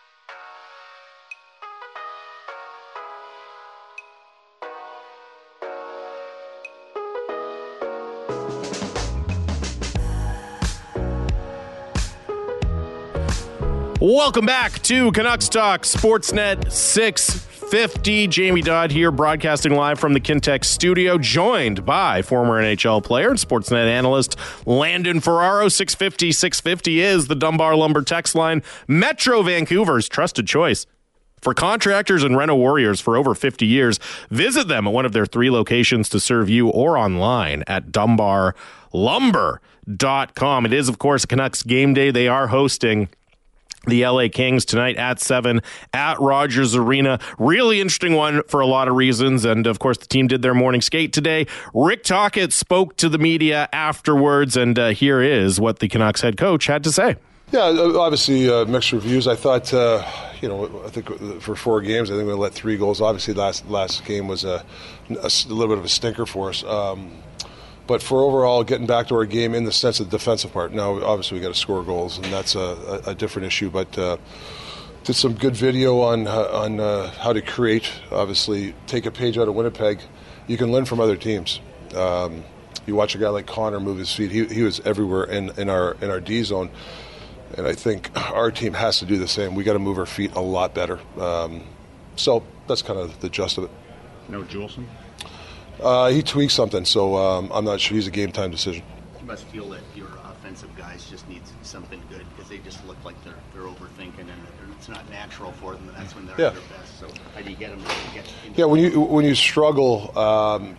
Welcome back to Canucks Talk, Sportsnet 650. Jamie Dodd here, broadcasting live from the Kintex studio, joined by former NHL player and Sportsnet analyst Landon Ferraro. 650 is the Dunbar Lumber text line, Metro Vancouver's trusted choice for contractors and reno warriors for over 50 years. Visit them at one of their 3 locations to serve you, or online at dunbarlumber.com. It is, of course, a Canucks game day. They are hosting the LA Kings tonight at 7 at Rogers Arena. Really interesting one for a lot of reasons. And of course, the team did their morning skate today. Rick Tocchet spoke to the media afterwards, and here is what the Canucks head coach had to say. Yeah, obviously mixed reviews. I thought, I think for 4 games, I think we let 3 goals. Obviously, last game was a little bit of a stinker for us. But for overall getting back to our game in the sense of the defensive part, now obviously we got to score goals, and that's a different issue. But did some good video on how to create. Obviously, take a page out of Winnipeg. You can learn from other teams. You watch a guy like Connor move his feet. He was everywhere in our D zone, and I think our team has to do the same. We got to move our feet a lot better. So that's kind of the gist of it. No Juleson? He tweaked something, so I'm not sure. He's a game-time decision. You must feel that your offensive guys just need something good, because they just look like they're overthinking, and it's not natural for them, and that's when they're at their best. So how do you get them to get into when you struggle, I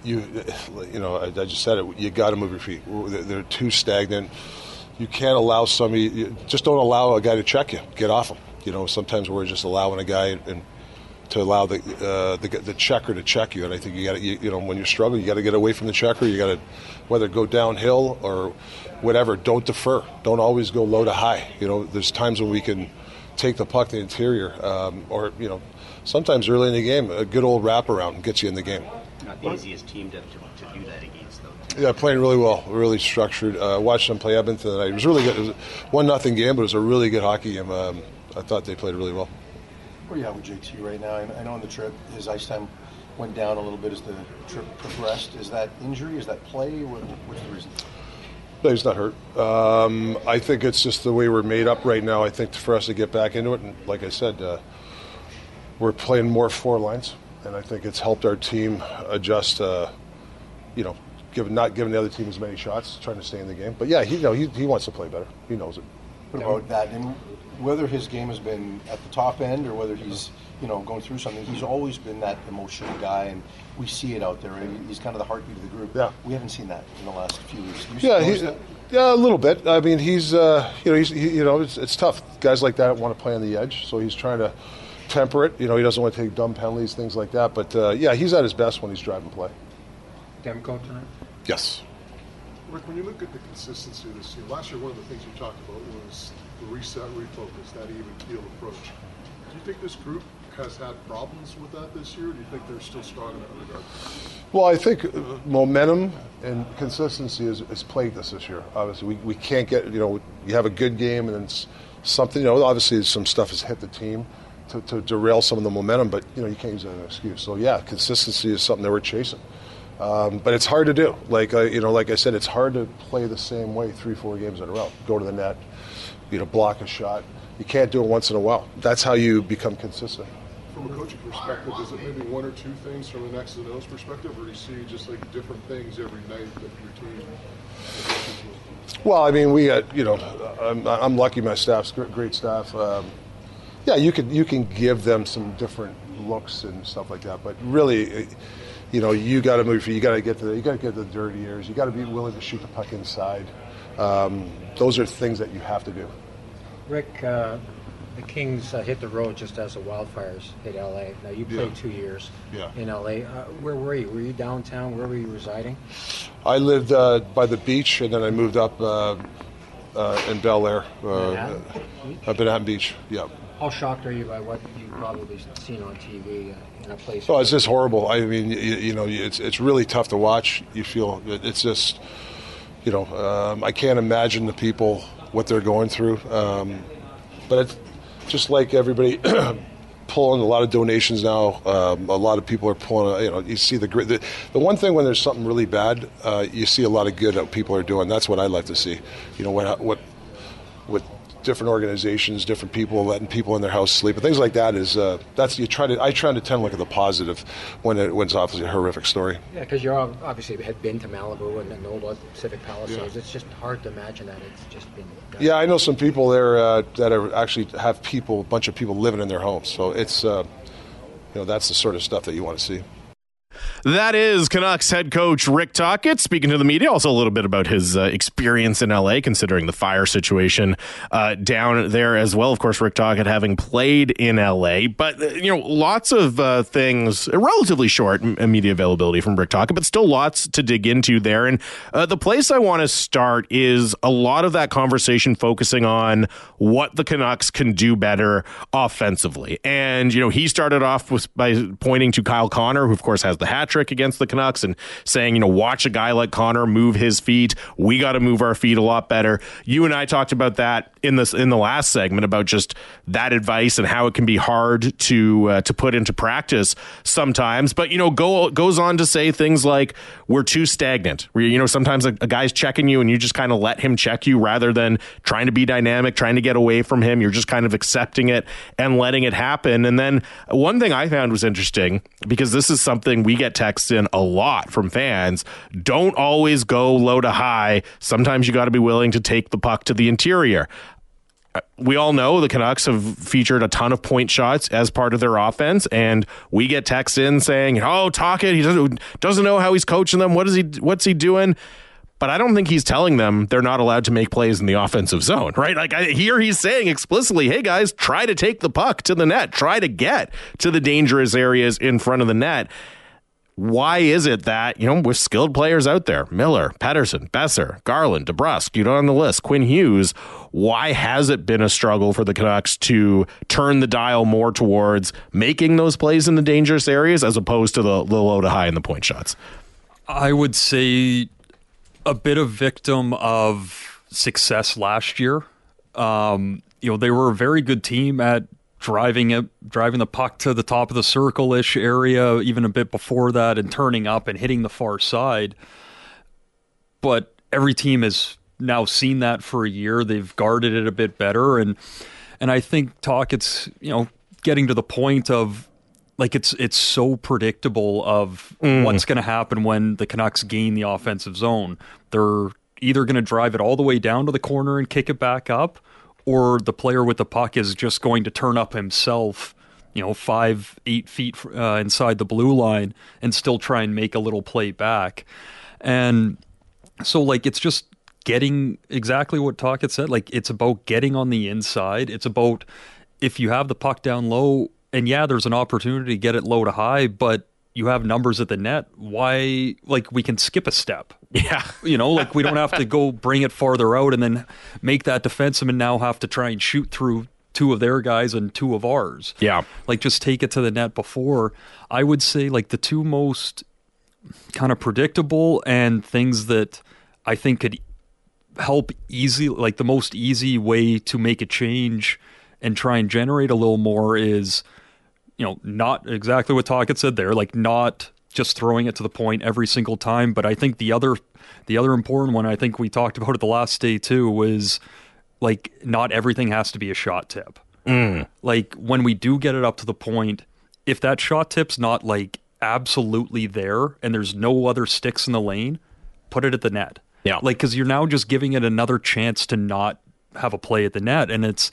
just said it, you got to move your feet. They're too stagnant. You can't allow just don't allow a guy to check you. Get off him. Sometimes we're just allowing a guy to allow the checker to check you, and I think you got to, when you struggle, you got to get away from the checker. You got to, whether go downhill or whatever, don't defer. Don't always go low to high. There's times when we can take the puck to the interior, or sometimes early in the game, a good old wraparound gets you in the game. Not the easiest team to do that against, though. Yeah, playing really well, really structured. Watched them play Edmonton tonight. It was really good. It was a 1-0 game, but it was a really good hockey game. I thought they played really well. Where are you at with JT right now? I know on the trip his ice time went down a little bit as the trip progressed. Is that injury? Is that play? What's the reason? No, he's not hurt. I think it's just the way we're made up right now. I think for us to get back into it, and like I said, we're playing more 4 lines, and I think it's helped our team adjust. Not giving the other team as many shots, trying to stay in the game. But yeah, he wants to play better. He knows it. What about that? And whether his game has been at the top end or whether he's going through something, he's always been that emotional guy, and we see it out there. Right? He's kind of the heartbeat of the group. Yeah. We haven't seen that in the last few weeks. Yeah, a little bit. I mean, he's it's tough. Guys like that want to play on the edge, so he's trying to temper it. He doesn't want to take dumb penalties, things like that. But he's at his best when he's driving play. Demko tonight? Yes. Rick, when you look at the consistency of this year, last year one of the things you talked about was the reset, refocus, that even keel approach. Do you think this group has had problems with that this year, or do you think they're still strong in that regard? Well, I think momentum and consistency has plagued us this year. Obviously, we can't get, you have a good game and then something, obviously some stuff has hit the team to derail some of the momentum, but, you can't use that as an excuse. So, yeah, consistency is something that we're chasing. But it's hard to do. Like I said, it's hard to play the same way 3-4 games in a row. Go to the net, block a shot. You can't do it once in a while. That's how you become consistent. From a coaching perspective, is it maybe one or two things from an X's and O's perspective, or do you see just like different things every night that your team? Well, I mean, we got I'm lucky. My staff's great staff. Yeah, you can give them some different looks and stuff like that, but really, you got to move. You got to get to the dirty areas. You got to be willing to shoot the puck inside. Those are things that you have to do. Rick, the Kings hit the road just as the Wildfires hit L.A. Now, you played 2 years in L.A. Where were you? Were you downtown? Where were you residing? I lived by the beach, and then I moved up in Bel Air, up Manhattan Beach. Yeah. How shocked are you by what you've probably seen on TV in a place? Oh, it's just horrible. I mean, it's really tough to watch. You feel it's just, I can't imagine the people what they're going through. But it's just like everybody pulling a lot of donations now. A lot of people are pulling. You see the one thing when there's something really bad, you see a lot of good that people are doing. That's what I like to see. What different organizations, different people letting people in their house sleep, and things like that is I try to tend to look at the positive when it's obviously a horrific story. Yeah, because you obviously had been to Malibu and know about Pacific Palisades. Yeah. It's just hard to imagine that it's just been. Yeah, I know some people there that are actually have a bunch of people living in their homes. So it's that's the sort of stuff that you want to see. That is Canucks head coach Rick Tocchet speaking to the media. Also a little bit about his experience in LA, considering the fire situation down there as well. Of course, Rick Tocchet having played in LA, but lots of things, relatively short media availability from Rick Tocchet, but still lots to dig into there. And the place I want to start is a lot of that conversation focusing on what the Canucks can do better offensively. And he started off by pointing to Kyle Connor, who of course has the hat trick against the Canucks, and saying, watch a guy like Connor move his feet. We got to move our feet a lot better. You and I talked about that in the last segment, about just that advice and how it can be hard to put into practice sometimes. But goes on to say things like, we're too stagnant. Sometimes a guy's checking you and you just kind of let him check you rather than trying to be dynamic, trying to get away from him. You're just kind of accepting it and letting it happen. And then one thing I found was interesting, because this is something we get texts in a lot from fans. Don't always go low to high. Sometimes you got to be willing to take the puck to the interior. We all know the Canucks have featured a ton of point shots as part of their offense, and we get texts in saying, Tocchet, he doesn't know how he's coaching them. What's he doing? But I don't think he's telling them they're not allowed to make plays in the offensive zone, right? Like, I hear he's saying explicitly, hey guys, try to take the puck to the net, try to get to the dangerous areas in front of the net. Why is it that, with skilled players out there, Miller, Pettersson, Besser, Garland, DeBrusk, on the list, Quinn Hughes, why has it been a struggle for the Canucks to turn the dial more towards making those plays in the dangerous areas as opposed to the low to high in the point shots? I would say a bit of victim of success last year. They were a very good team at driving the puck to the top of the circle-ish area, even a bit before that, and turning up and hitting the far side. But every team has now seen that for a year. They've guarded it a bit better, and I think Tocchet's getting to the point of, like, it's so predictable of what's going to happen when the Canucks gain the offensive zone. They're either going to drive it all the way down to the corner and kick it back up, or the player with the puck is just going to turn up himself, 5-8 feet inside the blue line and still try and make a little play back. And so, it's just getting exactly what Tocchet said. It's about getting on the inside. It's about, if you have the puck down low, and there's an opportunity to get it low to high, but you have numbers at the net, why, we can skip a step. Yeah. We don't have to go bring it farther out and then make that defenseman now have to try and shoot through two of their guys and two of ours. Yeah. Just take it to the net before. I would say, the two most kind of predictable and things that I think could help easy, the most easy way to make a change and try and generate a little more is, not exactly what Tocchet said there, not just throwing it to the point every single time. But I think the other important one, I think we talked about it the last day too, was like not everything has to be a shot tip. Like when we do get it up to the point, if that shot tip's not like absolutely there and there's no other sticks in the lane, put it at the net. Yeah. Like, because you're now just giving it another chance to not have a play at the net.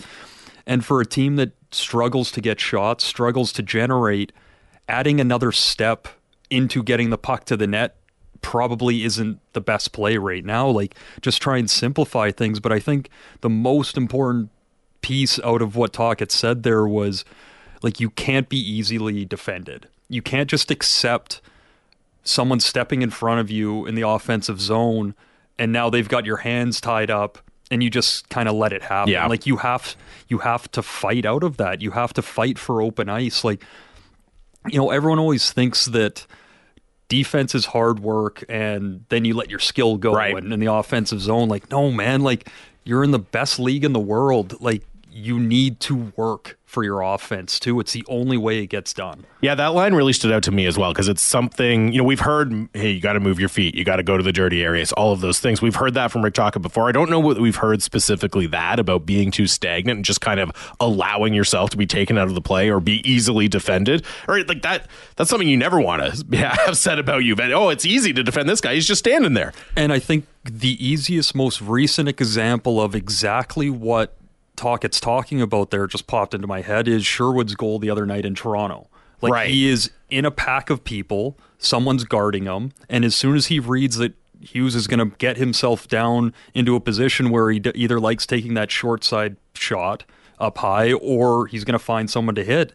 And for a team that struggles to get shots, struggles to generate, adding another step into getting the puck to the net probably isn't the best play right now. Like, just try and simplify things. But I think the most important piece out of what Tocchet said there was, like, you can't be easily defended. You can't just accept someone stepping in front of you in the offensive zone and now they've got your hands tied up and you just kind of let it happen. Yeah. Like, you have to fight out of that. You have to fight for open ice. Like, you know, everyone always thinks that defense is hard work and then you let your skill go in the offensive zone. Like, no, man, like, you're in the best league in the world. Like, you need to work for your offense too. It's the only way it gets done. Yeah, that line really stood out to me as well, because it's something, you know, we've heard, hey, you got to move your feet, you got to go to the dirty areas, all of those things. We've heard that from Rick Tocchet before. I don't know what we've heard specifically that about being too stagnant and just kind of allowing yourself to be taken out of the play or be easily defended. Or like that's something you never want to have said about you. But, oh, it's easy to defend this guy. He's just standing there. And I think the easiest, most recent example of exactly what Tocchet's talking about there just popped into my head is Sherwood's goal the other night in Toronto. Like, he is in a pack of people, someone's guarding him, and as soon as he reads that Hughes is going to get himself down into a position where he either likes taking that short side shot up high or he's going to find someone to hit,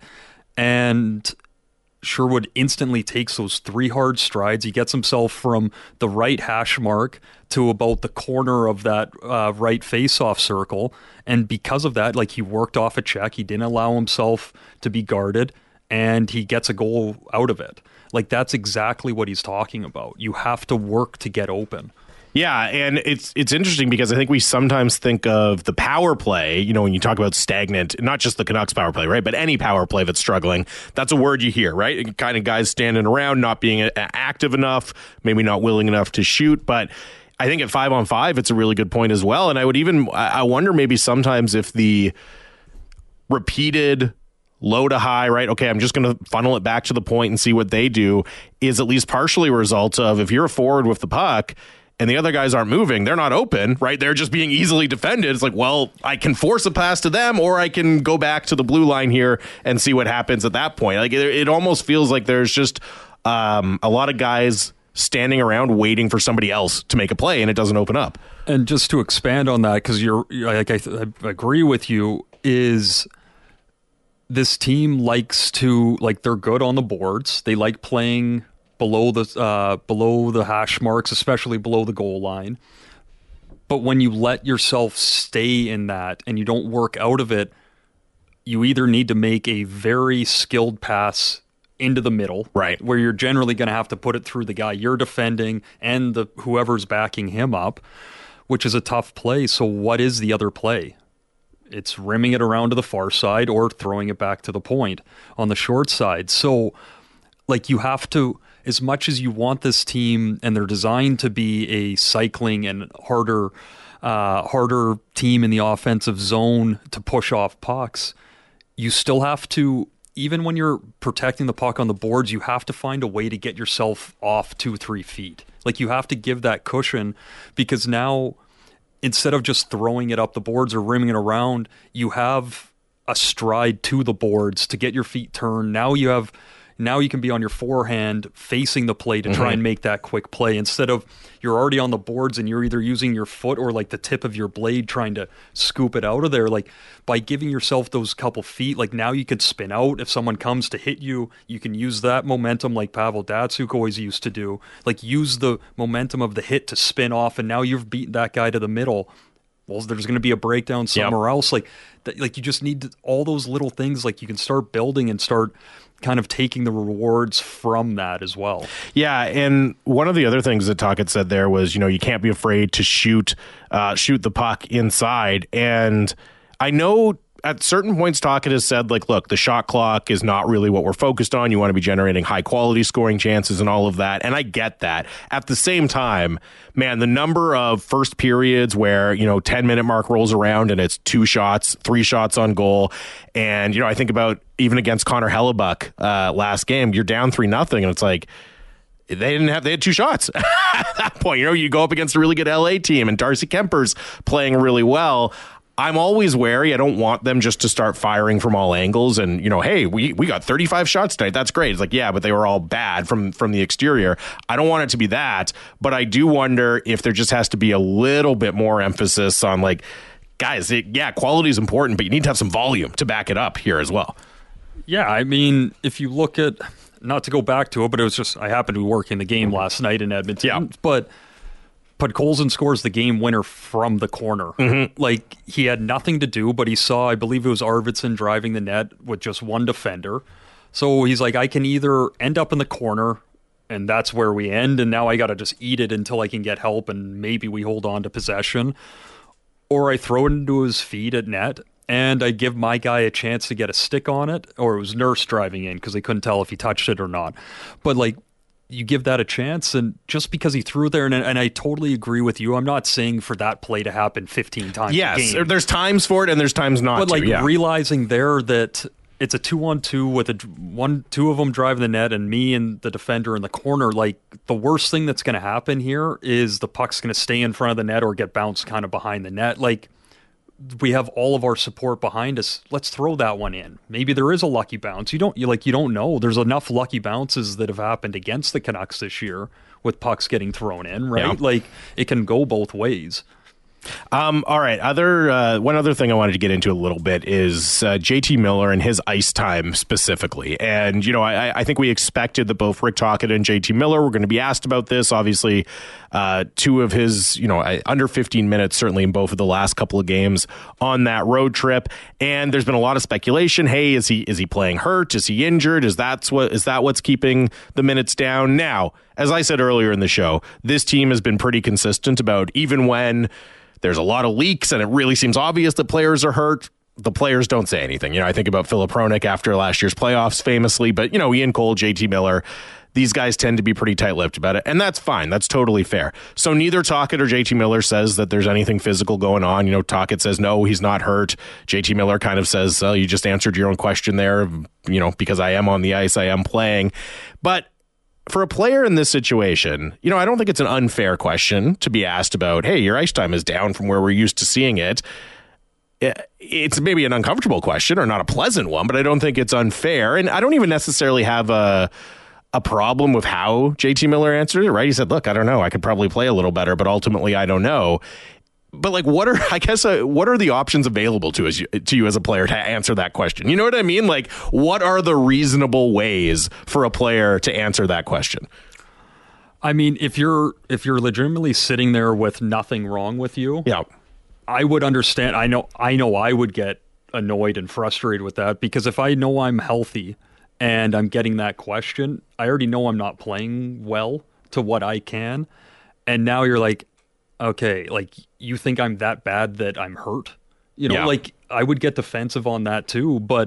and Sherwood instantly takes those 3 hard strides. He gets himself from the right hash mark to about the corner of that right face-off circle. And because of that, like, he worked off a check. He didn't allow himself to be guarded, and he gets a goal out of it. Like, that's exactly what he's talking about. You have to work to get open. Yeah, and it's interesting because I think we sometimes think of the power play, you know, when you talk about stagnant, not just the Canucks power play, right, but any power play that's struggling, that's a word you hear, right? Kind of guys standing around, not being active enough, maybe not willing enough to shoot, but I think at 5-on-5, it's a really good point as well. And I wonder maybe sometimes if the repeated low to high, right? Okay, I'm just going to funnel it back to the point and see what they do is at least partially a result of, if you're a forward with the puck and the other guys aren't moving, they're not open, right? They're just being easily defended. It's like, well, I can force a pass to them, or I can go back to the blue line here and see what happens at that point. Like, it almost feels like there's just a lot of guys standing around waiting for somebody else to make a play, and it doesn't open up. And just to expand on that, because you're like, I agree with you, is this team likes to, like, they're good on the boards. They like playing below the hash marks, especially below the goal line. But when you let yourself stay in that and you don't work out of it, you either need to make a very skilled pass into the middle, right, where you're generally going to have to put it through the guy you're defending and the whoever's backing him up, which is a tough play. So what is the other play? It's rimming it around to the far side or throwing it back to the point on the short side. So, like, you have to, as much as you want this team, and they're designed to be a cycling and harder team in the offensive zone to push off pucks, you still have to, even when you're protecting the puck on the boards, you have to find a way to get yourself off 2-3 feet. Like, you have to give that cushion, because now, instead of just throwing it up the boards or rimming it around, you have a stride to the boards to get your feet turned. Now you can be on your forehand facing the play to try and make that quick play, instead of you're already on the boards and you're either using your foot or like the tip of your blade trying to scoop it out of there. Like, by giving yourself those couple feet, like, now you can spin out. If someone comes to hit you, you can use that momentum like Pavel Datsyuk always used to do. Like, use the momentum of the hit to spin off, and now you've beaten that guy to the middle. Well, there's going to be a breakdown somewhere else. Like, you just need all those little things. Like, you can start building and start kind of taking the rewards from that as well. Yeah, and one of the other things that Tocchet said there was, you know, you can't be afraid to shoot the puck inside. And I know at certain points, Tocchet has said, like, look, the shot clock is not really what we're focused on. You want to be generating high quality scoring chances and all of that. And I get that. At the same time, man, the number of first periods where, 10-minute mark rolls around and it's 2 shots, 3 shots on goal. And, I think about even against Connor Hellebuck last game, you're down 3-0. And it's like, they had 2 shots at that point. You go up against a really good LA team and Darcy Kemper's playing really well. I'm always wary. I don't want them just to start firing from all angles and, hey, we got 35 shots tonight. That's great. It's like, yeah, but they were all bad from the exterior. I don't want it to be that, but I do wonder if there just has to be a little bit more emphasis on, like, guys, quality is important, but you need to have some volume to back it up here as well. Yeah, I mean, if you look at, not to go back to it, but it was just, I happened to be working the game last night in Edmonton. Yeah. But Podkolzin scores the game winner from the corner. Mm-hmm. Like, he had nothing to do, but he saw, I believe it was Arvidsson driving the net with just one defender. So he's like, I can either end up in the corner, and that's where we end, and now I got to just eat it until I can get help, and maybe we hold on to possession. Or I throw it into his feet at net, and I give my guy a chance to get a stick on it, or it was Nurse driving in because they couldn't tell if he touched it or not. But, like, you give that a chance, and just because he threw it there, and I totally agree with you. I'm not saying for that play to happen 15 times. Yes, there's times for it, and there's times not. But realizing there that it's a 2-on-2 with two of them driving the net, and me and the defender in the corner. Like, the worst thing that's going to happen here is the puck's going to stay in front of the net or get bounced kind of behind the net. Like, we have all of our support behind us. Let's throw that one in. Maybe there is a lucky bounce. You don't know. There's enough lucky bounces that have happened against the Canucks this year with pucks getting thrown in, right? Yeah. Like, it can go both ways. All right. One other thing I wanted to get into a little bit is JT Miller and his ice time specifically. And, I think we expected that both Rick Tocchet and JT Miller were going to be asked about this. Obviously, 2 of his, under 15 minutes, certainly in both of the last couple of games on that road trip. And there's been a lot of speculation. Hey, is he playing hurt? Is he injured? Is that what's keeping the minutes down? Now, as I said earlier in the show, this team has been pretty consistent about, even when there's a lot of leaks and it really seems obvious that players are hurt, the players don't say anything. I think about Filip Hronek after last year's playoffs famously, but, Ian Cole, JT Miller, these guys tend to be pretty tight-lipped about it, and that's fine. That's totally fair. So neither Tocchet or JT Miller says that there's anything physical going on. Tocchet says, no, he's not hurt. JT Miller kind of says, you just answered your own question there, because I am on the ice, I am playing. But for a player in this situation, I don't think it's an unfair question to be asked about, hey, your ice time is down from where we're used to seeing it. It's maybe an uncomfortable question or not a pleasant one, but I don't think it's unfair. And I don't even necessarily have a problem with how JT Miller answered it, right? He said, look, I don't know. I could probably play a little better, but ultimately I don't know. But, like, what are the options available to you as a player to answer that question? You know what I mean? Like, what are the reasonable ways for a player to answer that question? I mean, if you're legitimately sitting there with nothing wrong with you, yeah, I would understand. I know I would get annoyed and frustrated with that, because if I know I'm healthy and I'm getting that question, I already know I'm not playing well to what I can. And now you're like, okay, like, you think I'm that bad that I'm hurt? Like, I would get defensive on that too. But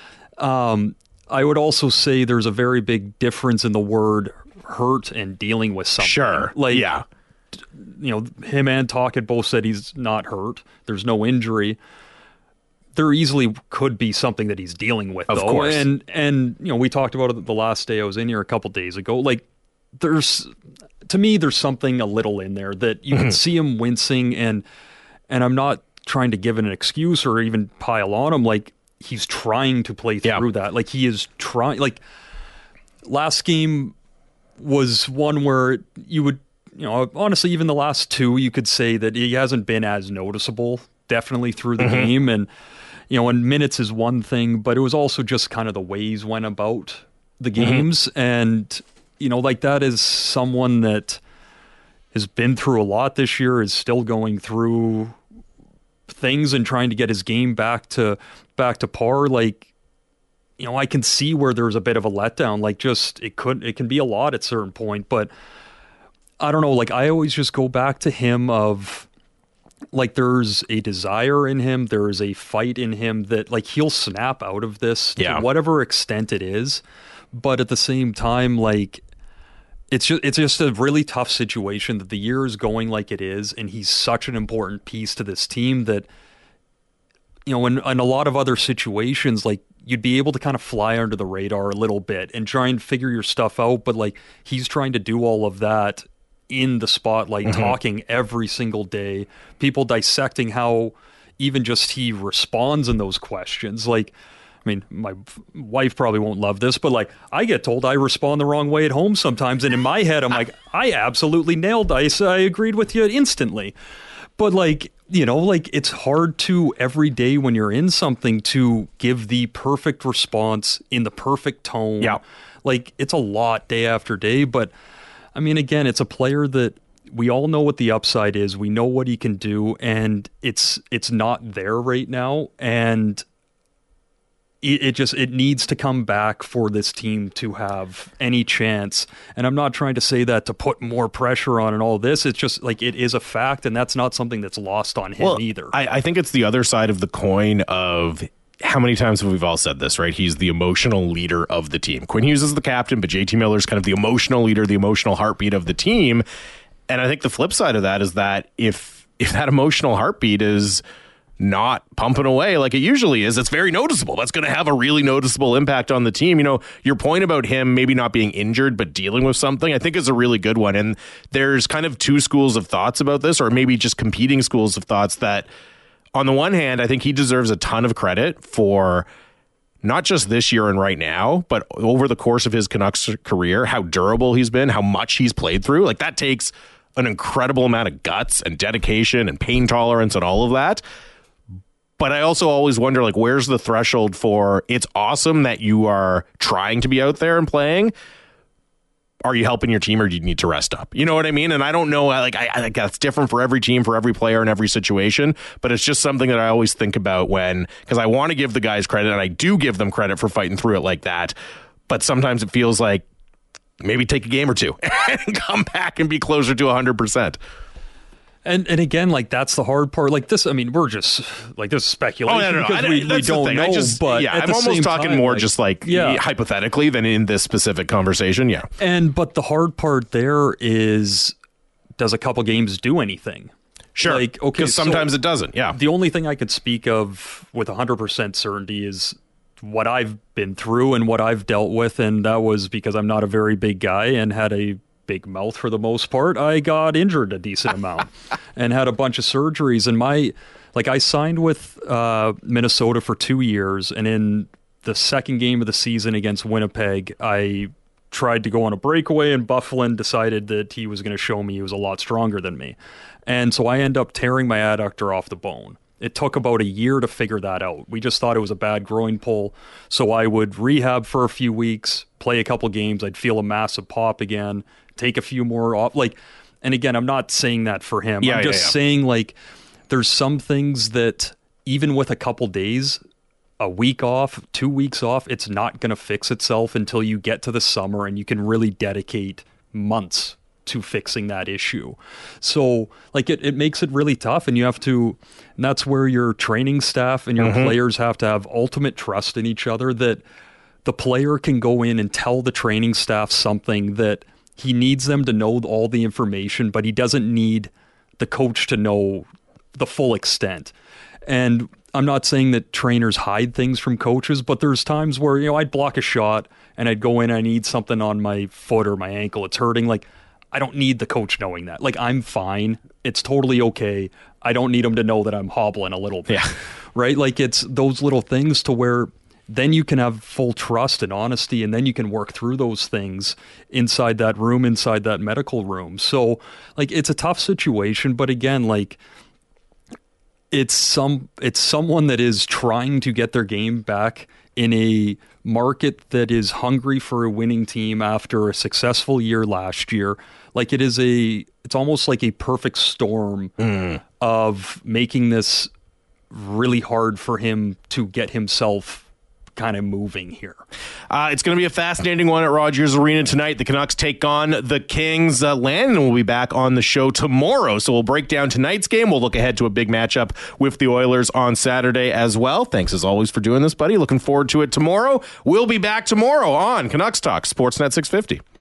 I would also say there's a very big difference in the word hurt and dealing with something. Sure. Like, yeah. Him and Tocchet both said he's not hurt. There's no injury. There easily could be something that he's dealing with, though. Of course. And we talked about it the last day I was in here a couple days ago. Like, to me, there's something a little in there that you can see him wincing, and I'm not trying to give it an excuse or even pile on him. Like, he's trying to play through that. Like, he is trying. Like, last game was one where you would, honestly, even the last 2, you could say that he hasn't been as noticeable, definitely through the game. And, and minutes is one thing, but it was also just kind of the way he's went about the games. And, like, that is someone that has been through a lot this year, is still going through things and trying to get his game back to par. Like, I can see where there's a bit of a letdown. Like, just, it can be a lot at a certain point, but I don't know. Like, I always just go back to him of, like there's a desire in him, there is a fight in him that like he'll snap out of this to whatever extent it is. But at the same time, like it's just a really tough situation that the year is going like it is, and he's such an important piece to this team that, you know, in a lot of other situations, like you'd be able to kind of fly under the radar a little bit and try and figure your stuff out. But like he's trying to do all of that in the spotlight, talking every single day, people dissecting how even just he responds in those questions. Like, I mean, my wife probably won't love this, but like I get told I respond the wrong way at home sometimes. And in my head, I'm like, I absolutely nailed Dice. I agreed with you instantly. But like, you know, like it's hard to every day when you're in something to give the perfect response in the perfect tone. Yeah. Like it's a lot day after day. But I mean, again, it's a player that we all know what the upside is. We know what he can do, and it's not there right now. And it needs to come back for this team to have any chance. And I'm not trying to say that to put more pressure on and all this. It's just like it is a fact, and that's not something that's lost on him either. I think it's the other side of the coin of how many times have we all said this, right? He's the emotional leader of the team. Quinn Hughes is the captain, but JT Miller's kind of the emotional leader, the emotional heartbeat of the team. And I think the flip side of that is that if that emotional heartbeat is not pumping away like it usually is, it's very noticeable. That's going to have a really noticeable impact on the team. You know, your point about him maybe not being injured but dealing with something, I think is a really good one. And there's kind of two schools of thoughts about this, or maybe just competing schools of thoughts, that on the one hand, I think he deserves a ton of credit for not just this year and right now, but over the course of his Canucks career, how durable he's been, how much he's played through. Like that takes an incredible amount of guts and dedication and pain tolerance and all of that. But I also always wonder, like, where's the threshold for it's awesome that you are trying to be out there and playing. Are you helping your team, or do you need to rest up? You know what I mean? And I don't know, like, I think that's different for every team, for every player in every situation. But it's just something that I always think about because I want to give the guys credit, and I do give them credit for fighting through it like that. But sometimes it feels like maybe take a game or two and come back and be closer to 100%. And again, like that's the hard part. Like this, I mean, we're just like this is speculation because we don't know. But I'm almost talking more just like hypothetically than in this specific conversation. Yeah. But the hard part there is, does a couple games do anything? Sure. Like, okay, because sometimes it doesn't. Yeah. The only thing I could speak of with 100% certainty is what I've been through and what I've dealt with, and that was because I'm not a very big guy and had a big mouth for the most part. I got injured a decent amount and had a bunch of surgeries. And I signed with Minnesota for 2 years. And in the second game of the season against Winnipeg, I tried to go on a breakaway, and Byfuglien decided that he was going to show me he was a lot stronger than me. And so I end up tearing my adductor off the bone. It took about a year to figure that out. We just thought it was a bad groin pull. So I would rehab for a few weeks, play a couple games. I'd feel a massive pop again, take a few more off. And again, I'm not saying that for him. I'm just saying, like, there's some things that even with a couple days, a week off, 2 weeks off, it's not going to fix itself until you get to the summer and you can really dedicate months to fixing that issue. So like it makes it really tough, and and that's where your training staff and your players have to have ultimate trust in each other, that the player can go in and tell the training staff something that he needs them to know all the information, but he doesn't need the coach to know the full extent. And I'm not saying that trainers hide things from coaches, but there's times where, you know, I'd block a shot and I'd go in, I need something on my foot or my ankle, it's hurting. Like, I don't need the coach knowing that. Like, I'm fine. It's totally okay. I don't need him to know that I'm hobbling a little bit. Yeah. Right? Like, it's those little things to where then you can have full trust and honesty, and then you can work through those things inside that room, inside that medical room. So, like, it's a tough situation, but again, like, it's someone that is trying to get their game back in a market that is hungry for a winning team after a successful year last year. Like, it's almost like a perfect storm of making this really hard for him to get himself kind of moving here. It's going to be a fascinating one at Rogers Arena tonight. The Canucks take on the Kings. Landon will be back on the show tomorrow, so we'll break down tonight's game. We'll look ahead to a big matchup with the Oilers on Saturday as well. Thanks as always for doing this, buddy. Looking forward to it tomorrow. We'll be back tomorrow on Canucks Talk, Sportsnet 650.